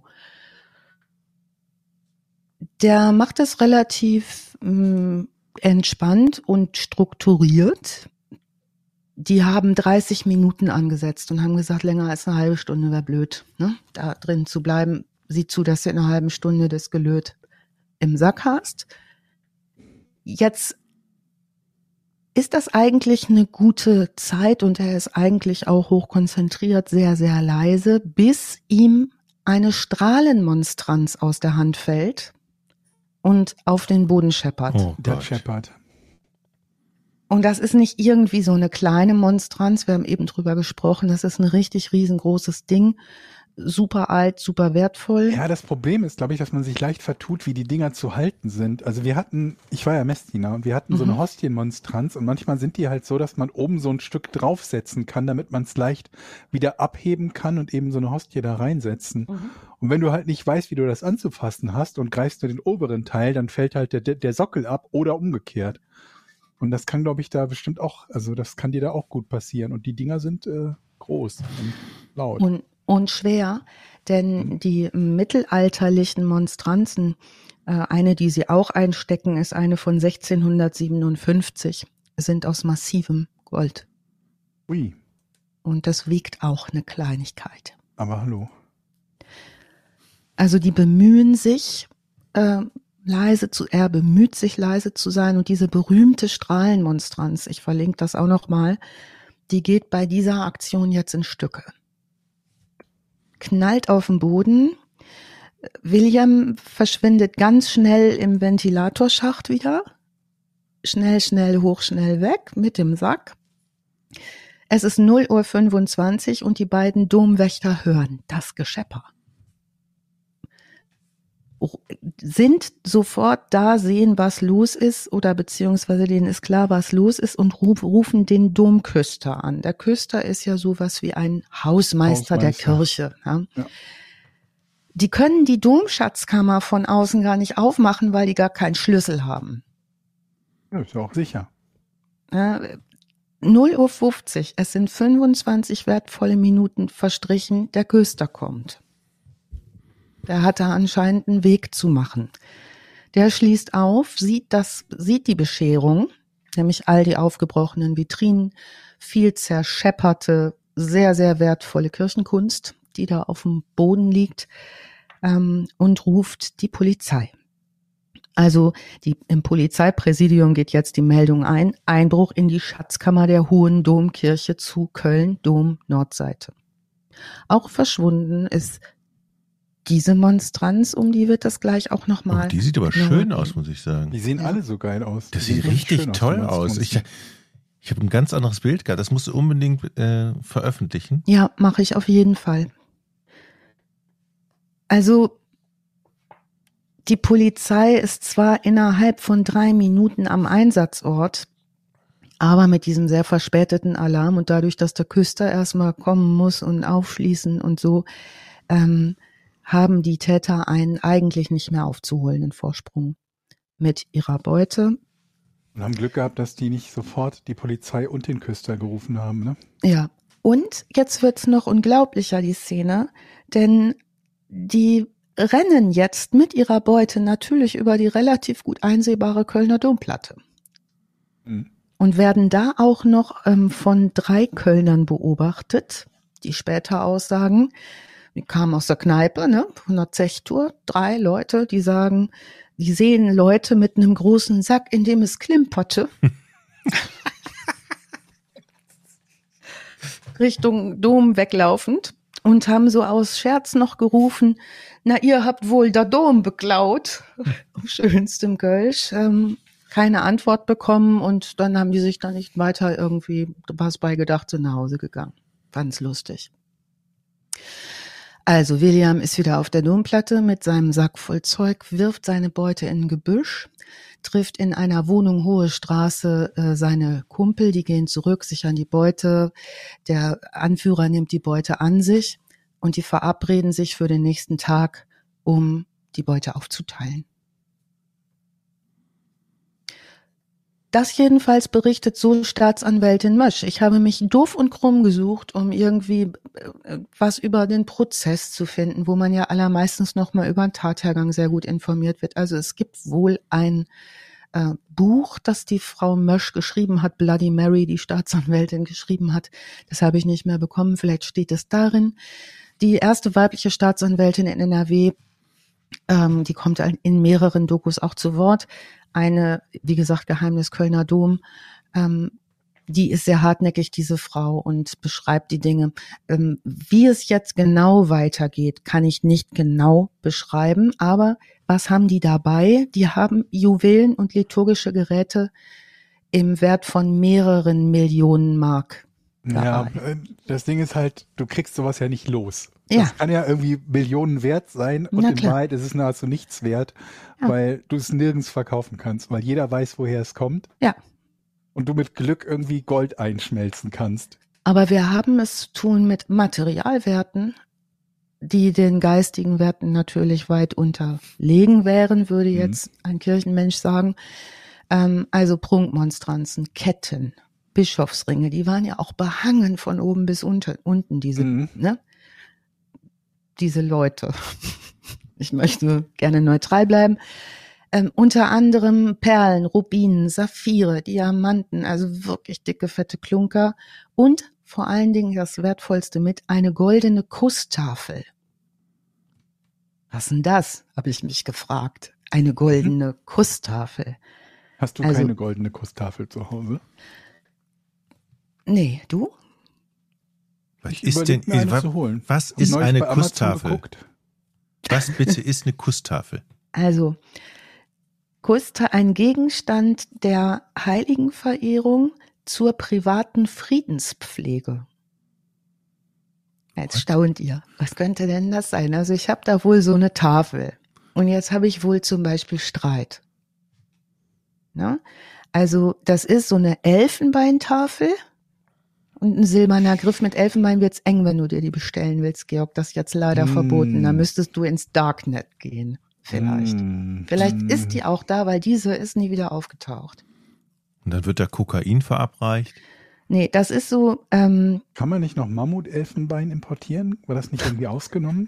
Der macht es relativ mh, entspannt und strukturiert. Die haben dreißig Minuten angesetzt und haben gesagt, länger als eine halbe Stunde wäre blöd, ne? Da drin zu bleiben. Sieh zu, dass du in einer halben Stunde das Gelöt im Sack hast. Jetzt ist das eigentlich eine gute Zeit und er ist eigentlich auch hochkonzentriert, sehr, sehr leise, bis ihm eine Strahlenmonstranz aus der Hand fällt und auf den Boden scheppert. Oh, das scheppert. Und das ist nicht irgendwie so eine kleine Monstranz, wir haben eben drüber gesprochen, das ist ein richtig riesengroßes Ding, super alt, super wertvoll. Ja, das Problem ist, glaube ich, dass man sich leicht vertut, wie die Dinger zu halten sind. Also wir hatten, ich war ja Messdiener und wir hatten mhm. so eine Hostienmonstranz und manchmal sind die halt so, dass man oben so ein Stück draufsetzen kann, damit man es leicht wieder abheben kann und eben so eine Hostie da reinsetzen. Mhm. Und wenn du halt nicht weißt, wie du das anzufassen hast und greifst du den oberen Teil, dann fällt halt der, der Sockel ab oder umgekehrt. Und das kann, glaube ich, da bestimmt auch, also das kann dir da auch gut passieren. Und die Dinger sind äh, groß und laut. Und, und schwer, denn mhm. die mittelalterlichen Monstranzen, äh, eine, die sie auch einstecken, ist eine von sechzehnhundertsiebenundfünfzig, sind aus massivem Gold. Ui. Und das wiegt auch eine Kleinigkeit. Aber hallo. Also die bemühen sich, äh, leise zu, er bemüht sich leise zu sein und diese berühmte Strahlenmonstranz, ich verlinke das auch nochmal, die geht bei dieser Aktion jetzt in Stücke. Knallt auf den Boden, William verschwindet ganz schnell im Ventilatorschacht wieder, schnell, schnell, hoch, schnell weg mit dem Sack. Es ist null Uhr fünfundzwanzig und die beiden Domwächter hören das Geschepper. Sind sofort da, sehen, was los ist oder beziehungsweise denen ist klar, was los ist und rufen den Domküster an. Der Küster ist ja sowas wie ein Hausmeister, Hausmeister. der Kirche. Ja. Ja. Die können die Domschatzkammer von außen gar nicht aufmachen, weil die gar keinen Schlüssel haben. Ja, ist ja auch sicher. Ja, null Uhr fünfzig, es sind fünfundzwanzig wertvolle Minuten verstrichen, der Küster kommt. Der hat da anscheinend einen Weg zu machen. Der schließt auf, sieht das, sieht die Bescherung, nämlich all die aufgebrochenen Vitrinen, viel zerschepperte, sehr, sehr wertvolle Kirchenkunst, die da auf dem Boden liegt, ähm, und ruft die Polizei. Also die, im Polizeipräsidium geht jetzt die Meldung ein, Einbruch in die Schatzkammer der Hohen Domkirche zu Köln, Dom, Nordseite. Auch verschwunden ist diese Monstranz, um die wird das gleich auch nochmal. Oh, die sieht aber genau schön aus, muss ich sagen. Die sehen ja. alle so geil aus. Das die sieht richtig toll aus. Ich, ich habe ein ganz anderes Bild gehabt. Das musst du unbedingt äh, veröffentlichen. Ja, mache ich auf jeden Fall. Also die Polizei ist zwar innerhalb von drei Minuten am Einsatzort, aber mit diesem sehr verspäteten Alarm und dadurch, dass der Küster erstmal kommen muss und aufschließen und so, ähm, haben die Täter einen eigentlich nicht mehr aufzuholenden Vorsprung mit ihrer Beute. Und haben Glück gehabt, dass die nicht sofort die Polizei und den Küster gerufen haben, ne? Ja, und jetzt wird's noch unglaublicher, die Szene, denn die rennen jetzt mit ihrer Beute natürlich über die relativ gut einsehbare Kölner Domplatte. Mhm. Und werden da auch noch ähm, von drei Kölnern beobachtet, die später aussagen, die kamen aus der Kneipe, ne, von der Zechtour, drei Leute, die sagen, die sehen Leute mit einem großen Sack, in dem es klimperte. Richtung Dom weglaufend und haben so aus Scherz noch gerufen, na, ihr habt wohl der Dom beklaut, auf schönstem Kölsch, ähm, keine Antwort bekommen und dann haben die sich da nicht weiter irgendwie was bei gedacht, sind nach Hause gegangen. Fand's lustig. Also William ist wieder auf der Domplatte mit seinem Sack voll Zeug, wirft seine Beute in ein Gebüsch, trifft in einer Wohnung Hohe Straße äh, seine Kumpel, die gehen zurück, sichern die Beute, der Anführer nimmt die Beute an sich und die verabreden sich für den nächsten Tag, um die Beute aufzuteilen. Das jedenfalls berichtet so Staatsanwältin Mösch. Ich habe mich doof und krumm gesucht, um irgendwie was über den Prozess zu finden, wo man ja allermeistens noch mal über den Tathergang sehr gut informiert wird. Also es gibt wohl ein äh, Buch, das die Frau Mösch geschrieben hat, Bloody Mary, die Staatsanwältin geschrieben hat. Das habe ich nicht mehr bekommen. Vielleicht steht es darin. Die erste weibliche Staatsanwältin in N R W, ähm, die kommt in mehreren Dokus auch zu Wort. Eine, wie gesagt, Geheimnis Kölner Dom, ähm, die ist sehr hartnäckig, diese Frau, und beschreibt die Dinge. Ähm, wie es jetzt genau weitergeht, kann ich nicht genau beschreiben, aber was haben die dabei? Die haben Juwelen und liturgische Geräte im Wert von mehreren Millionen Mark dabei. Ja, das Ding ist halt, du kriegst sowas ja nicht los. Das Ja. kann ja irgendwie Millionen wert sein und Na in klar. Wahrheit ist es nahezu nichts wert, Ja. weil du es nirgends verkaufen kannst, weil jeder weiß, woher es kommt Ja, und du mit Glück irgendwie Gold einschmelzen kannst. aber wir haben es zu tun mit Materialwerten, die den geistigen Werten natürlich weit unterlegen wären, würde Mhm. jetzt ein Kirchenmensch sagen. Ähm, also Prunkmonstranzen, Ketten, Bischofsringe, die waren ja auch behangen von oben bis unter, unten, diese, Mhm. ne? Diese Leute. Ich möchte gerne neutral bleiben. Ähm, unter anderem Perlen, Rubinen, Saphire, Diamanten, also wirklich dicke, fette Klunker und vor allen Dingen das Wertvollste mit, eine goldene Kusstafel. Was denn das, habe ich mich gefragt. Eine goldene Kusstafel. Hast du Also- keine goldene Kusstafel zu Hause? Nee, du? Was Ich ist überleg denn, mir eine wa- zu holen. was Hab ist neulich eine bei Amazon Kusstafel? geguckt. Was bitte ist eine Kusstafel? Also, Kusta, ein Gegenstand der Heiligenverehrung zur privaten Friedenspflege. Jetzt What? staunt ihr. Was könnte denn das sein? Also ich habe da wohl so eine Tafel. Und jetzt habe ich wohl zum Beispiel Streit. Ne? Also das ist so eine Elfenbeintafel und ein silberner Griff. Mit Elfenbein wird's eng, wenn du dir die bestellen willst, Georg. Das ist jetzt leider Mm. verboten. Da müsstest du ins Darknet gehen. Vielleicht. Mm. Vielleicht Mm. ist die auch da, weil diese ist nie wieder aufgetaucht. Und dann wird da Kokain verabreicht. Nee, das ist so, ähm, Kann man nicht noch Mammutelfenbein importieren? War das nicht irgendwie ausgenommen?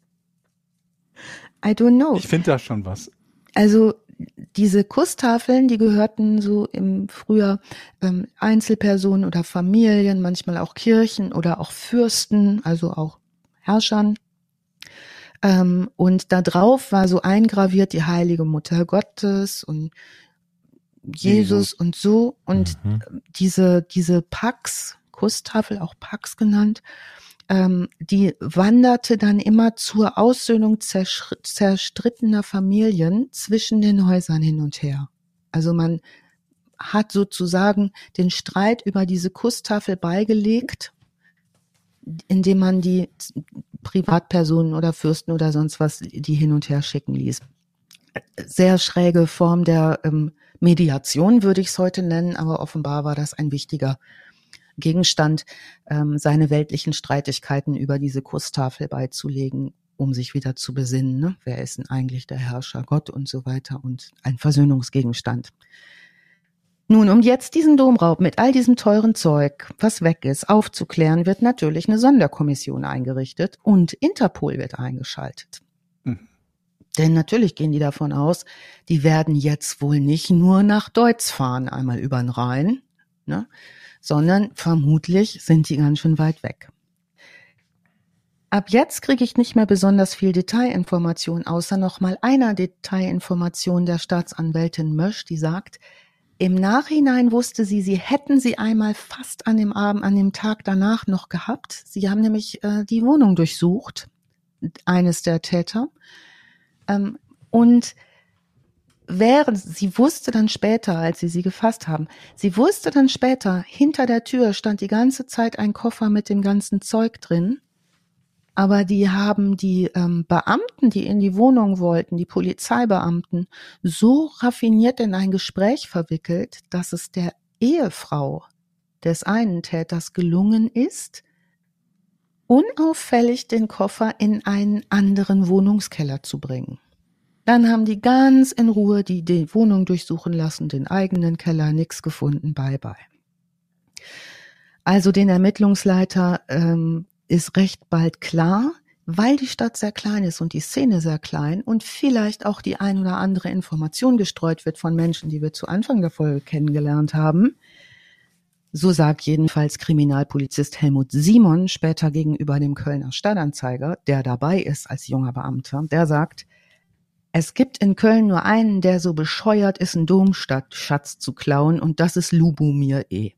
I don't know. Ich finde da schon was. Also diese Kusstafeln, die gehörten so im Frühjahr ähm, Einzelpersonen oder Familien, manchmal auch Kirchen oder auch Fürsten, also auch Herrschern. Ähm, und da drauf war so eingraviert die heilige Mutter Gottes und Jesus und so. Und Mhm. diese, diese Pax, Kusstafel, auch Pax genannt, ähm, die wanderte dann immer zur Aussöhnung zersch- zerstrittener Familien zwischen den Häusern hin und her. Also man hat sozusagen den Streit über diese Kusstafel beigelegt, indem man die Privatpersonen oder Fürsten oder sonst was, die hin und her schicken ließ. Sehr schräge Form der ähm, Mediation, würde ich es heute nennen, aber offenbar war das ein wichtiger Gegenstand, ähm, seine weltlichen Streitigkeiten über diese Kusstafel beizulegen, um sich wieder zu besinnen. Ne? Wer ist denn eigentlich der Herrscher? Gott und so weiter, und ein Versöhnungsgegenstand. Nun, um jetzt diesen Domraub mit all diesem teuren Zeug, was weg ist, aufzuklären, wird natürlich eine Sonderkommission eingerichtet und Interpol wird eingeschaltet. Mhm. Denn natürlich gehen die davon aus, die werden jetzt wohl nicht nur nach Deutz fahren, einmal über den Rhein, ne, sondern vermutlich sind die ganz schön weit weg. Ab jetzt kriege ich nicht mehr besonders viel Detailinformation, außer nochmal einer Detailinformation der Staatsanwältin Mösch, die sagt, im Nachhinein wusste sie, sie hätten sie einmal fast an dem Abend, an dem Tag danach noch gehabt. Sie haben nämlich äh, die Wohnung durchsucht, eines der Täter. Ähm, und während, sie wusste dann später, als sie sie gefasst haben, sie wusste dann später, hinter der Tür stand die ganze Zeit ein Koffer mit dem ganzen Zeug drin. Aber die haben die ähm, Beamten, die in die Wohnung wollten, die Polizeibeamten, so raffiniert in ein Gespräch verwickelt, dass es der Ehefrau des einen Täters gelungen ist, unauffällig den Koffer in einen anderen Wohnungskeller zu bringen. Dann haben die ganz in Ruhe die, die Wohnung durchsuchen lassen, den eigenen Keller, nichts gefunden, bye bye. Also den Ermittlungsleiter ähm, ist recht bald klar, weil die Stadt sehr klein ist und die Szene sehr klein und vielleicht auch die ein oder andere Information gestreut wird von Menschen, die wir zu Anfang der Folge kennengelernt haben. So sagt jedenfalls Kriminalpolizist Helmut Simon später gegenüber dem Kölner Stadtanzeiger, der dabei ist als junger Beamter, der sagt, es gibt in Köln nur einen, der so bescheuert ist, einen Domstadtschatz zu klauen und das ist Lubomir E.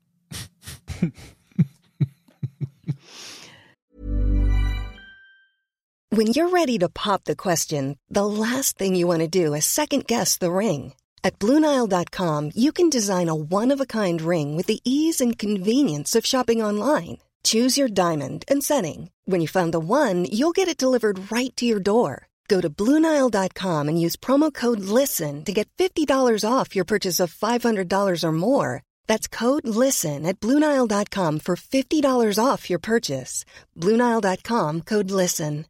When you're ready to pop the question, the last thing you want to do is second-guess the ring. At Blue Nile dot com, you can design a one-of-a-kind ring with the ease and convenience of shopping online. Choose your diamond and setting. When you find the one, you'll get it delivered right to your door. Go to Blue Nile dot com and use promo code LISTEN to get fifty dollars off your purchase of five hundred dollars or more. That's code LISTEN at Blue Nile dot com for fifty dollars off your purchase. Blue Nile dot com, code LISTEN.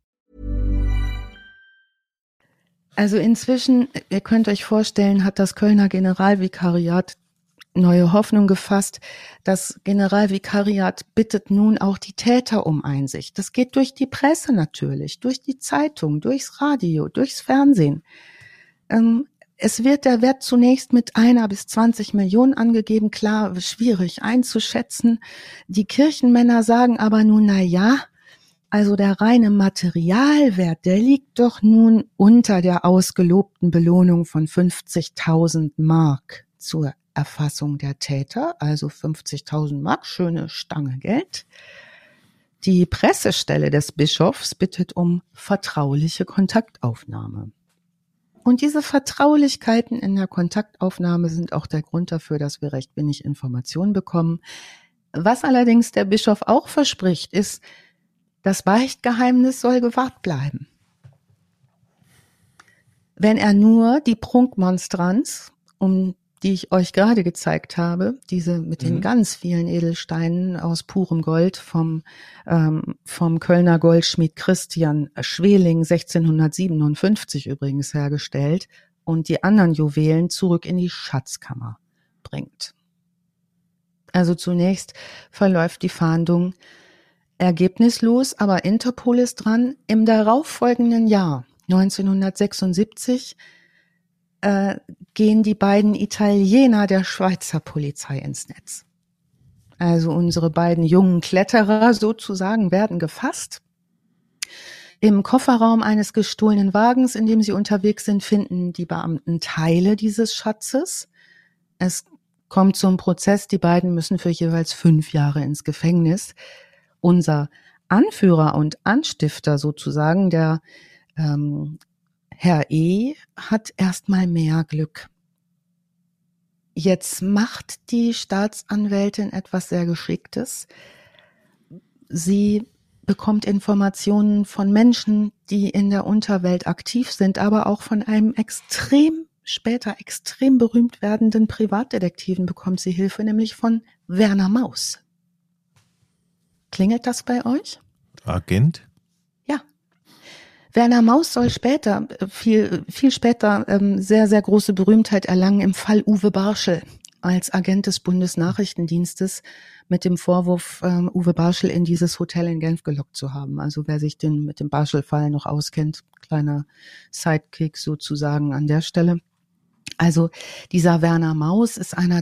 Also inzwischen, ihr könnt euch vorstellen, hat das Kölner Generalvikariat neue Hoffnung gefasst. Das Generalvikariat bittet nun auch die Täter um Einsicht. Das geht durch die Presse natürlich, durch die Zeitung, durchs Radio, durchs Fernsehen. Ähm, es wird der Wert zunächst mit einer bis zwanzig Millionen angegeben. Klar, schwierig einzuschätzen. Die Kirchenmänner sagen aber nun, na ja, also der reine Materialwert, der liegt doch nun unter der ausgelobten Belohnung von fünfzigtausend Mark zur Erfassung der Täter, also fünfzigtausend Mark, schöne Stange Geld. Die Pressestelle des Bischofs bittet um vertrauliche Kontaktaufnahme. Und diese Vertraulichkeiten in der Kontaktaufnahme sind auch der Grund dafür, dass wir recht wenig Informationen bekommen. Was allerdings der Bischof auch verspricht, ist, das Beichtgeheimnis soll gewahrt bleiben. Wenn er nur die Prunkmonstranz, um die ich euch gerade gezeigt habe, diese mit den mhm. ganz vielen Edelsteinen aus purem Gold vom, ähm, vom Kölner Goldschmied Christian Schweling sechzehnhundertsiebenundfünfzig übrigens hergestellt und die anderen Juwelen zurück in die Schatzkammer bringt. Also zunächst verläuft die Fahndung ergebnislos, aber Interpol ist dran. Im darauffolgenden Jahr, neunzehnhundertsechsundsiebzig, äh, gehen die beiden Italiener der Schweizer Polizei ins Netz. Also unsere beiden jungen Kletterer sozusagen werden gefasst. Im Kofferraum eines gestohlenen Wagens, in dem sie unterwegs sind, finden die Beamten Teile dieses Schatzes. Es kommt zum Prozess, die beiden müssen für jeweils fünf Jahre ins Gefängnis. Unser Anführer und Anstifter sozusagen, der ähm, Herr E., hat erstmal mehr Glück. Jetzt macht die Staatsanwältin etwas sehr Geschicktes. Sie bekommt Informationen von Menschen, die in der Unterwelt aktiv sind, aber auch von einem extrem, später extrem berühmt werdenden Privatdetektiven bekommt sie Hilfe, nämlich von Werner Maus. Klingelt das bei euch? Agent? Ja. Werner Maus soll später, viel, viel später, ähm, sehr, sehr große Berühmtheit erlangen im Fall Uwe Barschel als Agent des Bundesnachrichtendienstes mit dem Vorwurf, ähm, Uwe Barschel in dieses Hotel in Genf gelockt zu haben. Also wer sich den, mit dem Barschel-Fall noch auskennt, kleiner Sidekick sozusagen an der Stelle. Also dieser Werner Maus ist einer der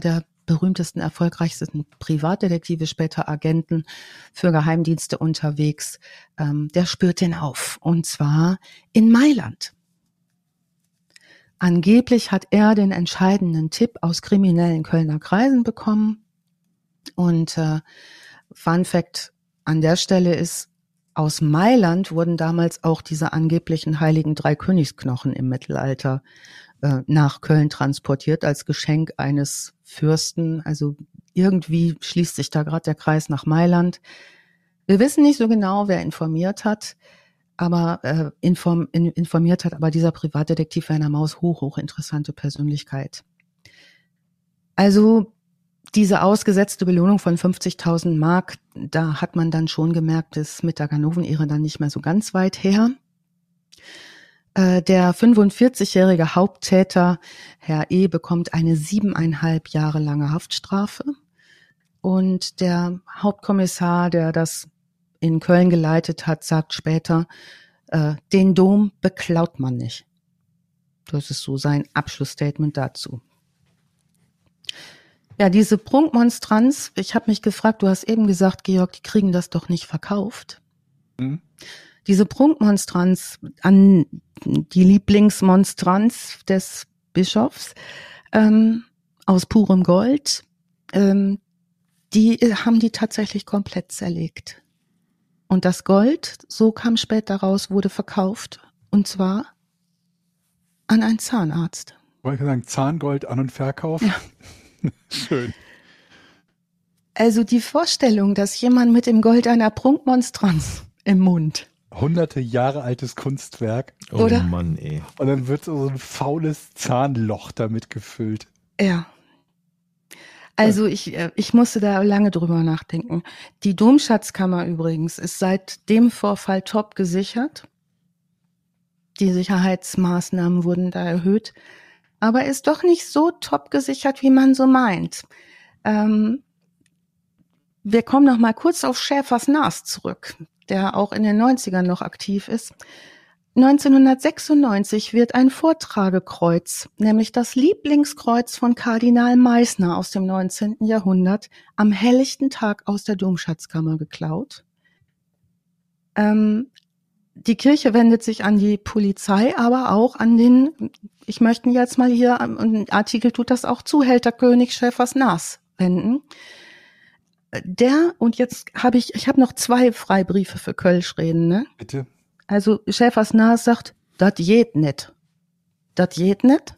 berühmtesten, erfolgreichsten Privatdetektive, später Agenten für Geheimdienste unterwegs, ähm, der spürt den auf. Und zwar in Mailand. Angeblich hat er den entscheidenden Tipp aus kriminellen Kölner Kreisen bekommen. Und äh, Fun Fact an der Stelle ist, aus Mailand wurden damals auch diese angeblichen heiligen drei Königsknochen im Mittelalter äh, nach Köln transportiert als Geschenk eines Fürsten. Also irgendwie schließt sich da gerade der Kreis nach Mailand. Wir wissen nicht so genau, wer informiert hat, aber äh, inform, in, informiert hat, aber dieser Privatdetektiv Werner Maus, hoch, hoch interessante Persönlichkeit. Also diese ausgesetzte Belohnung von fünfzigtausend Mark, da hat man dann schon gemerkt, ist mit der Ganoven-Ära dann nicht mehr so ganz weit her. Äh, der fünfundvierzigjährige Haupttäter, Herr E., bekommt eine siebeneinhalb Jahre lange Haftstrafe. Und der Hauptkommissar, der das in Köln geleitet hat, sagt später, äh, den Dom beklaut man nicht. Das ist so sein Abschlussstatement dazu. Ja, diese Prunkmonstranz, ich habe mich gefragt, du hast eben gesagt, Georg, die kriegen das doch nicht verkauft. Mhm. Diese Prunkmonstranz an die Lieblingsmonstranz des Bischofs ähm, aus purem Gold, ähm, die haben die tatsächlich komplett zerlegt. Und das Gold, so kam später raus, wurde verkauft, und zwar an einen Zahnarzt. Wollte ich sagen, Zahngold an- und Verkauf? Ja. Schön. Also die Vorstellung, dass jemand mit dem Gold einer Prunkmonstranz im Mund. Hunderte Jahre altes Kunstwerk. Oh Oder? Mann, ey. Und dann wird so ein faules Zahnloch damit gefüllt. Ja. Also ich, ich musste da lange drüber nachdenken. Die Domschatzkammer übrigens ist seit dem Vorfall top gesichert. Die Sicherheitsmaßnahmen wurden da erhöht. Aber ist doch nicht so top gesichert, wie man so meint. Ähm, wir kommen noch mal kurz auf Schäfers Nas zurück, der auch in den neunzigern noch aktiv ist. neunzehnhundertsechsundneunzig wird ein Vortragekreuz, nämlich das Lieblingskreuz von Kardinal Meissner aus dem neunzehnten Jahrhundert, am helllichten Tag aus der Domschatzkammer geklaut. Ähm, Die Kirche wendet sich an die Polizei, aber auch an den, ich möchte jetzt mal hier, ein Artikel tut das auch, Zuhälterkönig Schäfers Nas wenden. Der, und jetzt habe ich, ich habe noch zwei Freibriefe für Kölsch reden, ne? Bitte? Also Schäfers Nas sagt, das geht nicht. Das geht nicht.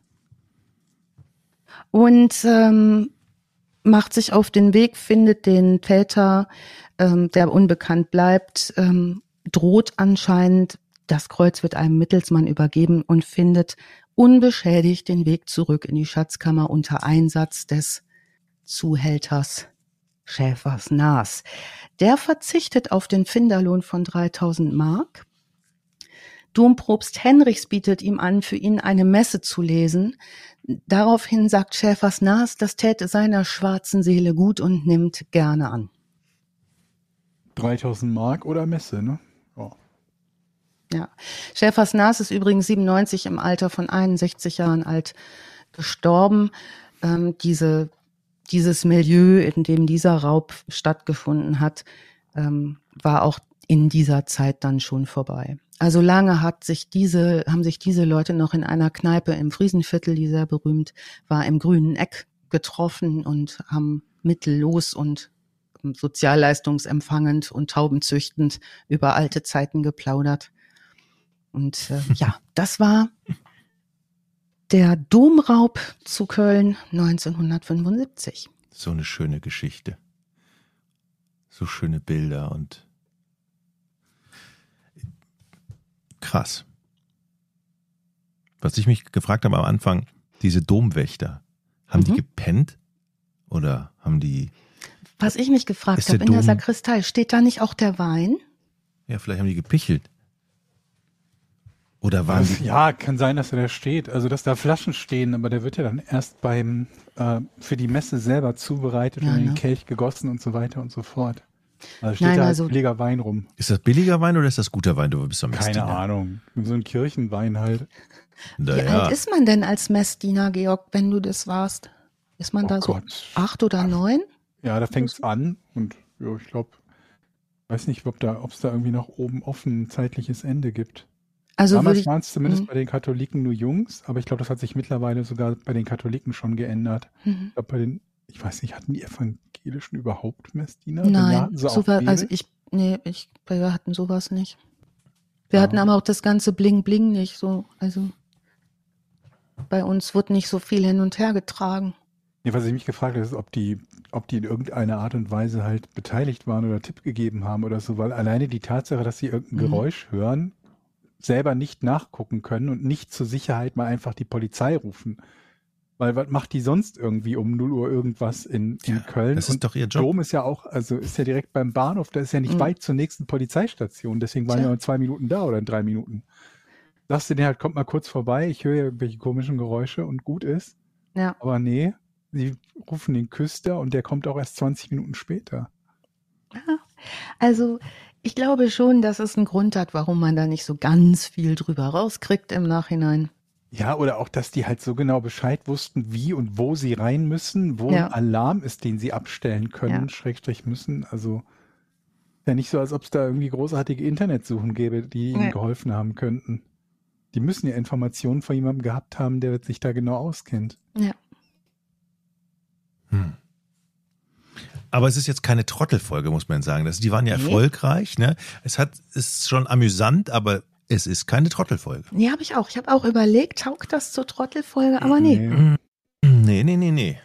Und ähm, macht sich auf den Weg, findet den Täter, ähm, der unbekannt bleibt, ähm, droht anscheinend, das Kreuz wird einem Mittelsmann übergeben und findet unbeschädigt den Weg zurück in die Schatzkammer unter Einsatz des Zuhälters Schäfers Nas. Der verzichtet auf den Finderlohn von dreitausend Mark. Dompropst Henrichs bietet ihm an, für ihn eine Messe zu lesen. Daraufhin sagt Schäfers Nas, das täte seiner schwarzen Seele gut und nimmt gerne an. dreitausend Mark oder Messe, ne? Oh. Ja. Schäfers Nas ist übrigens siebenundneunzig im Alter von einundsechzig Jahren alt gestorben. Ähm, diese, dieses Milieu, in dem dieser Raub stattgefunden hat, ähm, war auch in dieser Zeit dann schon vorbei. Also lange hat sich diese, haben sich diese Leute noch in einer Kneipe im Friesenviertel, die sehr berühmt war, im Grünen Eck getroffen und haben mittellos und sozialleistungsempfangend und taubenzüchtend über alte Zeiten geplaudert. Und äh, ja, das war der Domraub zu Köln neunzehnhundertfünfundsiebzig. So eine schöne Geschichte. So schöne Bilder und krass. Was ich mich gefragt habe am Anfang, diese Domwächter, haben mhm. die gepennt oder haben die... Was ich mich gefragt habe, in der Sakristei, steht da nicht auch der Wein? Ja, vielleicht haben die gepichelt. Oder waren also, die... Ja, kann sein, dass er da steht. Also, dass da Flaschen stehen, aber der wird ja dann erst beim äh, für die Messe selber zubereitet ja, und in den ne? Kelch gegossen und so weiter und so fort. Also steht Nein, da also, billiger Wein rum. Ist das billiger Wein oder ist das guter Wein? Du bist am Messdiener. Keine Ahnung. So ein Kirchenwein halt. Wie ja. alt ist man denn als Messdiener, Georg, wenn du das warst? Ist man Oh da so Gott. acht oder neun? Ja, da fängt es an und ja, ich glaube, weiß nicht, ob da, ob es da irgendwie nach oben offen ein zeitliches Ende gibt. Also würde Damals ich, waren es zumindest Mhm. bei den Katholiken nur Jungs, aber ich glaube, das hat sich mittlerweile sogar bei den Katholiken schon geändert. Mhm. Ich glaube, bei den, ich weiß nicht, hatten die Evangelischen überhaupt Messdiener? Wenn ja, Nein, hatten sie auch sowas, also Bälle? ich, nee, ich, wir hatten sowas nicht. Wir Ja. hatten aber auch das ganze Bling Bling nicht so, also bei uns wurde nicht so viel hin und her getragen. Nee, was ich mich gefragt habe, ist, ob die, ob die in irgendeiner Art und Weise halt beteiligt waren oder Tipp gegeben haben oder so, weil alleine die Tatsache, dass sie irgendein Mhm. Geräusch hören, selber nicht nachgucken können und nicht zur Sicherheit mal einfach die Polizei rufen. Weil was macht die sonst irgendwie um null Uhr irgendwas in, in Ja, Köln? das ist Und doch ihr Job. Dom ist ja auch, also ist ja direkt beim Bahnhof, da ist ja nicht Mhm. weit zur nächsten Polizeistation, deswegen waren Tja. wir in zwei Minuten da oder in drei Minuten. Sagst du denen halt, kommt mal kurz vorbei, ich höre ja irgendwelche komischen Geräusche und gut ist. Ja. Aber nee, sie rufen den Küster und der kommt auch erst zwanzig Minuten später. Also ich glaube schon, dass es einen Grund hat, warum man da nicht so ganz viel drüber rauskriegt im Nachhinein. Ja, oder auch, dass die halt so genau Bescheid wussten, wie und wo sie rein müssen, wo Ja. ein Alarm ist, den sie abstellen können, Ja. Schrägstrich müssen. Also ja nicht so, als ob es da irgendwie großartige Internetsuchen gäbe, die ihnen Nee. geholfen haben könnten. Die müssen ja Informationen von jemandem gehabt haben, der sich da genau auskennt. Ja. Hm. Aber es ist jetzt keine Trottelfolge, muss man sagen. Das, die waren ja Nee. erfolgreich. Ne? Es hat, ist schon amüsant, aber es ist keine Trottelfolge. Nee, habe ich auch. Ich habe auch überlegt, taugt das zur Trottelfolge, aber nee. Nee. Nee, nee, nee, nee.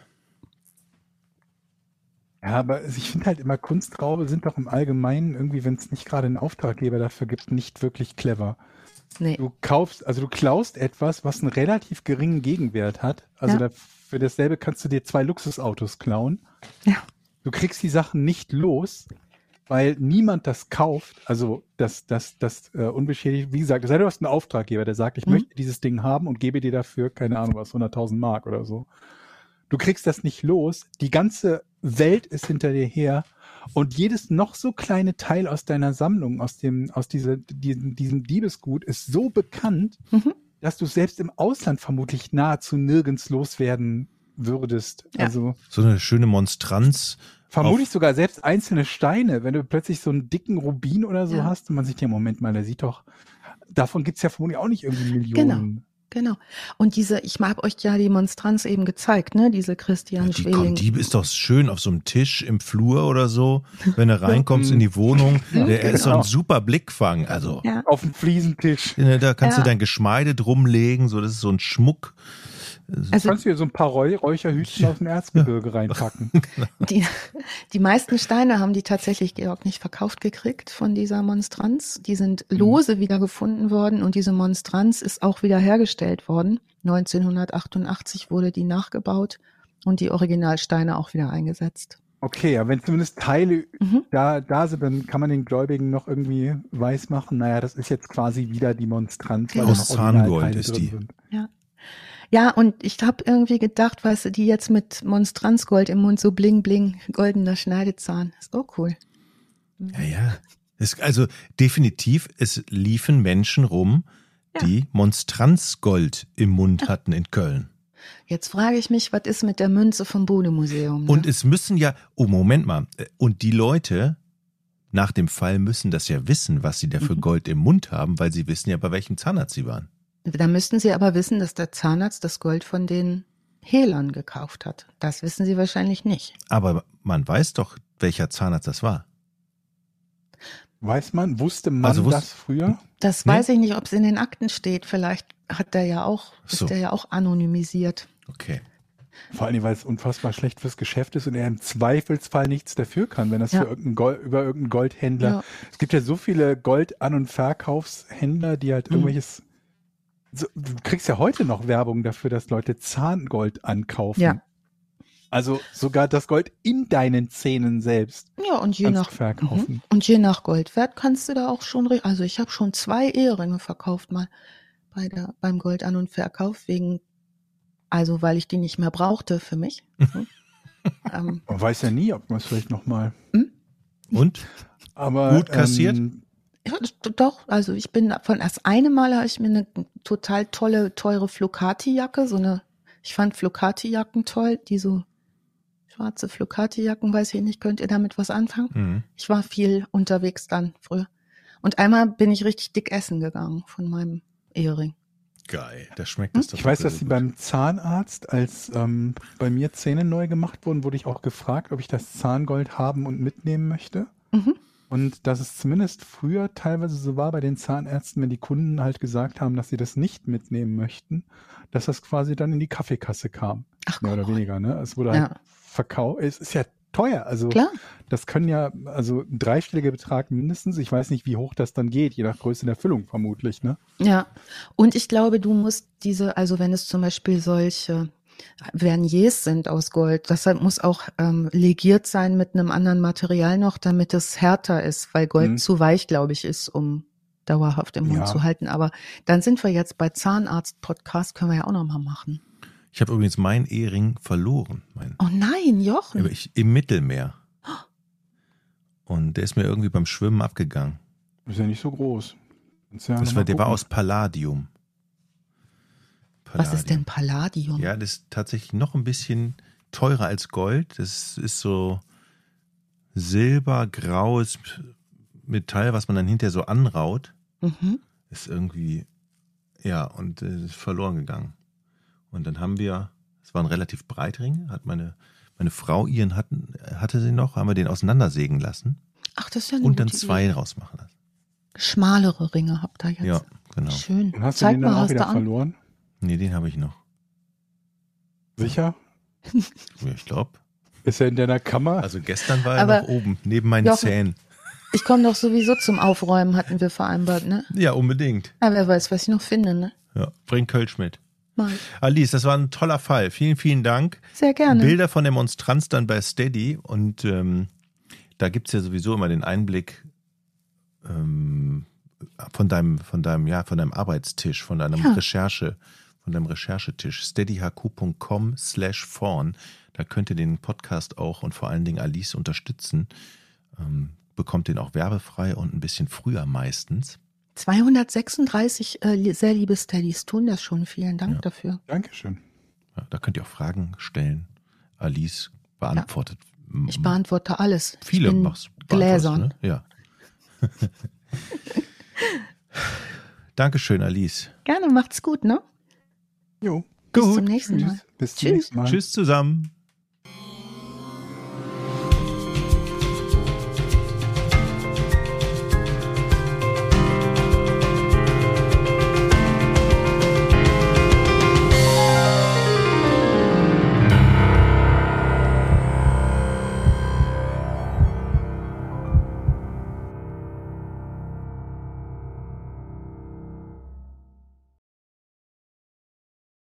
Ja, aber ich finde halt immer, Kunstraube sind doch im Allgemeinen irgendwie, wenn es nicht gerade einen Auftraggeber dafür gibt, nicht wirklich clever. Nee. Du kaufst, also du klaust etwas, was einen relativ geringen Gegenwert hat. Also Ja. da, für dasselbe kannst du dir zwei Luxusautos klauen. Ja. Du kriegst die Sachen nicht los, weil niemand das kauft. Also das, das, das äh, unbeschädigt, wie gesagt, es sei denn, du hast einen Auftraggeber, der sagt, ich Mhm. möchte dieses Ding haben und gebe dir dafür, keine Ahnung was, hunderttausend Mark oder so. Du kriegst das nicht los. Die ganze Welt ist hinter dir her. Und jedes noch so kleine Teil aus deiner Sammlung, aus dem, aus dieser, diesem, diesem Diebesgut, ist so bekannt, Mhm. dass du es selbst im Ausland vermutlich nahezu nirgends loswerden würdest. Ja. Also So eine schöne Monstranz. vermutlich Auf- sogar selbst einzelne Steine, wenn du plötzlich so einen dicken Rubin oder so Ja. hast und man sieht ja, Moment mal, der sieht doch, davon gibt's ja vermutlich auch nicht irgendwie Millionen. Genau. Und diese, ich habe euch ja die Monstranz eben gezeigt, ne? Diese Christian Ja, die, Schweling. komm, die ist doch schön auf so einem Tisch im Flur oder so, wenn du reinkommst in die Wohnung. Der ist so Genau. ein super Blickfang. Also Ja. Auf dem Fliesentisch. ne, da kannst Ja. du dein Geschmeide drumlegen, so das ist so ein Schmuck. Also Kannst du hier so ein paar Räu Räucherhütchen aus dem Erzgebirge reinpacken. die, die meisten Steine haben die tatsächlich Georg nicht verkauft gekriegt von dieser Monstranz. Die sind lose wieder gefunden worden und diese Monstranz ist auch wieder hergestellt worden. neunzehnhundertachtundachtzig wurde die nachgebaut und die Originalsteine auch wieder eingesetzt. Okay, aber wenn zumindest Teile Mhm. da, da sind, dann kann man den Gläubigen noch irgendwie weismachen, naja, das ist jetzt quasi wieder die Monstranz, weil da Aus noch Originalteile Zahngold ist drin die. sind. Ja, und ich habe irgendwie gedacht, weißt du, die jetzt mit Monstranzgold im Mund, so bling bling, goldener Schneidezahn. Ist auch cool. Ja, ja. Es, also definitiv, es liefen Menschen rum, Ja. die Monstranzgold im Mund hatten in Köln. Jetzt frage ich mich, was ist mit der Münze vom Bode-Museum? Ne? Und es müssen ja, oh Moment mal, und die Leute nach dem Fall müssen das ja wissen, was sie da für Mhm. Gold im Mund haben, weil sie wissen ja, bei welchem Zahnarzt sie waren. Da müssten Sie aber wissen, dass der Zahnarzt das Gold von den Hehlern gekauft hat. Das wissen Sie wahrscheinlich nicht. Aber man weiß doch, welcher Zahnarzt das war. Weiß man, wusste man Also wusste- das früher? Das Nee. weiß ich nicht, ob es in den Akten steht. Vielleicht hat der ja auch, So. ist der ja auch anonymisiert. Okay. Vor allem, weil es unfassbar schlecht fürs Geschäft ist und er im Zweifelsfall nichts dafür kann, wenn das Ja. für irgendeinen Gold, über irgendeinen Goldhändler. Ja. Es gibt ja so viele Gold-An- und Verkaufshändler, die halt Mhm. irgendwelches. So, du kriegst ja heute noch Werbung dafür, dass Leute Zahngold ankaufen. Ja. Also sogar das Gold in deinen Zähnen selbst Ja, und je kannst nach du verkaufen. Mhm. Und je nach Goldwert kannst du da auch schon, re- also ich habe schon zwei Eheringe verkauft mal bei der, beim Goldan- und Verkauf wegen, also weil ich die nicht mehr brauchte für mich. Mhm. ähm, Man weiß ja nie, ob man es vielleicht nochmal. Und? Aber Gut kassiert? Ähm, ja, das- doch, also ich bin von, das eine Mal habe ich mir eine total tolle, teure Flocati-Jacke, so eine Ich fand Flocati-Jacken toll, die so schwarze Flocati-Jacken, weiß ich nicht, könnt ihr damit was anfangen? Mhm. Ich war viel unterwegs dann früher. Und einmal bin ich richtig dick essen gegangen von meinem Ehering. Geil, das schmeckt das doch. Ich weiß, sehr dass sie gut. beim Zahnarzt, als ähm, bei mir Zähne neu gemacht wurden, wurde ich auch gefragt, ob ich das Zahngold haben und mitnehmen möchte. Mhm. Und dass es zumindest früher teilweise so war bei den Zahnärzten, wenn die Kunden halt gesagt haben, dass sie das nicht mitnehmen möchten, dass das quasi dann in die Kaffeekasse kam. Ach Mehr oder Gott. weniger, ne? Es wurde Ja. halt verkauft. Es ist ja teuer. Also Klar. das können ja, also ein dreistelliger Betrag mindestens. Ich weiß nicht, wie hoch das dann geht, je nach Größe der Füllung vermutlich, ne? Ja, und ich glaube, du musst diese, also wenn es zum Beispiel solche Verniers sind aus Gold, das muss auch ähm, legiert sein mit einem anderen Material noch, damit es härter ist, weil Gold Mhm. zu weich, glaube ich, ist, um dauerhaft im Mund Ja. zu halten. Aber dann sind wir jetzt bei Zahnarzt-Podcast, können wir ja auch noch mal machen. Ich habe übrigens meinen Ehering verloren. Mein, Oh nein, Jochen. aber ich, im Mittelmeer. Und der ist mir irgendwie beim Schwimmen abgegangen. Ist ja nicht so groß. Kannst ja Das noch war, mal der war gucken. aus Palladium. Was ist denn Palladium? Ja, das ist tatsächlich noch ein bisschen teurer als Gold. Das ist so silbergraues Metall, was man dann hinterher so anraut. Mhm. Ist irgendwie, ja, und äh, ist verloren gegangen. Und dann haben wir, es waren relativ breite Ringe, hat meine, meine Frau ihren hatten, hatte sie noch, haben wir den auseinandersägen lassen Ach, das ist ja eine und dann gute zwei Idee. rausmachen lassen. Schmalere Ringe habt ihr jetzt. Ja, genau. Schön. Und hast du Zeig den dann mal, auch hast wieder du an. verloren? Nee, den habe ich noch. Sicher? Ja, ich glaube. Ist er in deiner Kammer? Also gestern war er Aber noch oben, neben meinen Jochen- Zähnen. Ich komme doch sowieso zum Aufräumen, hatten wir vereinbart, ne? Ja, unbedingt. Ja, wer weiß, was ich noch finde, ne? Ja, bring Kölsch mit. Mal. Alice, das war ein toller Fall. Vielen, vielen Dank. Sehr gerne. Bilder von der Monstranz dann bei Steady und ähm, da gibt's ja sowieso immer den Einblick ähm, von deinem, von deinem, ja, von deinem Arbeitstisch, von deinem Ja. Recherche, von deinem Recherchetisch. steadyhq.com slash vorn. Da könnt ihr den Podcast auch und vor allen Dingen Alice unterstützen. Ähm, bekommt den auch werbefrei und ein bisschen früher meistens. zweihundertsechsunddreißig äh, sehr liebe Steadies tun das schon. Vielen Dank Ja. dafür. Dankeschön. Ja, da könnt ihr auch Fragen stellen. Alice beantwortet. Ich beantworte alles. Viele ich bin machst gläsern. beantwortest, ne? Ja. Dankeschön, Alice. Gerne, macht's gut, ne? Jo. Bis zum nächsten Tschüss. Mal. Bis zum Tschüss. nächsten Mal. Tschüss zusammen.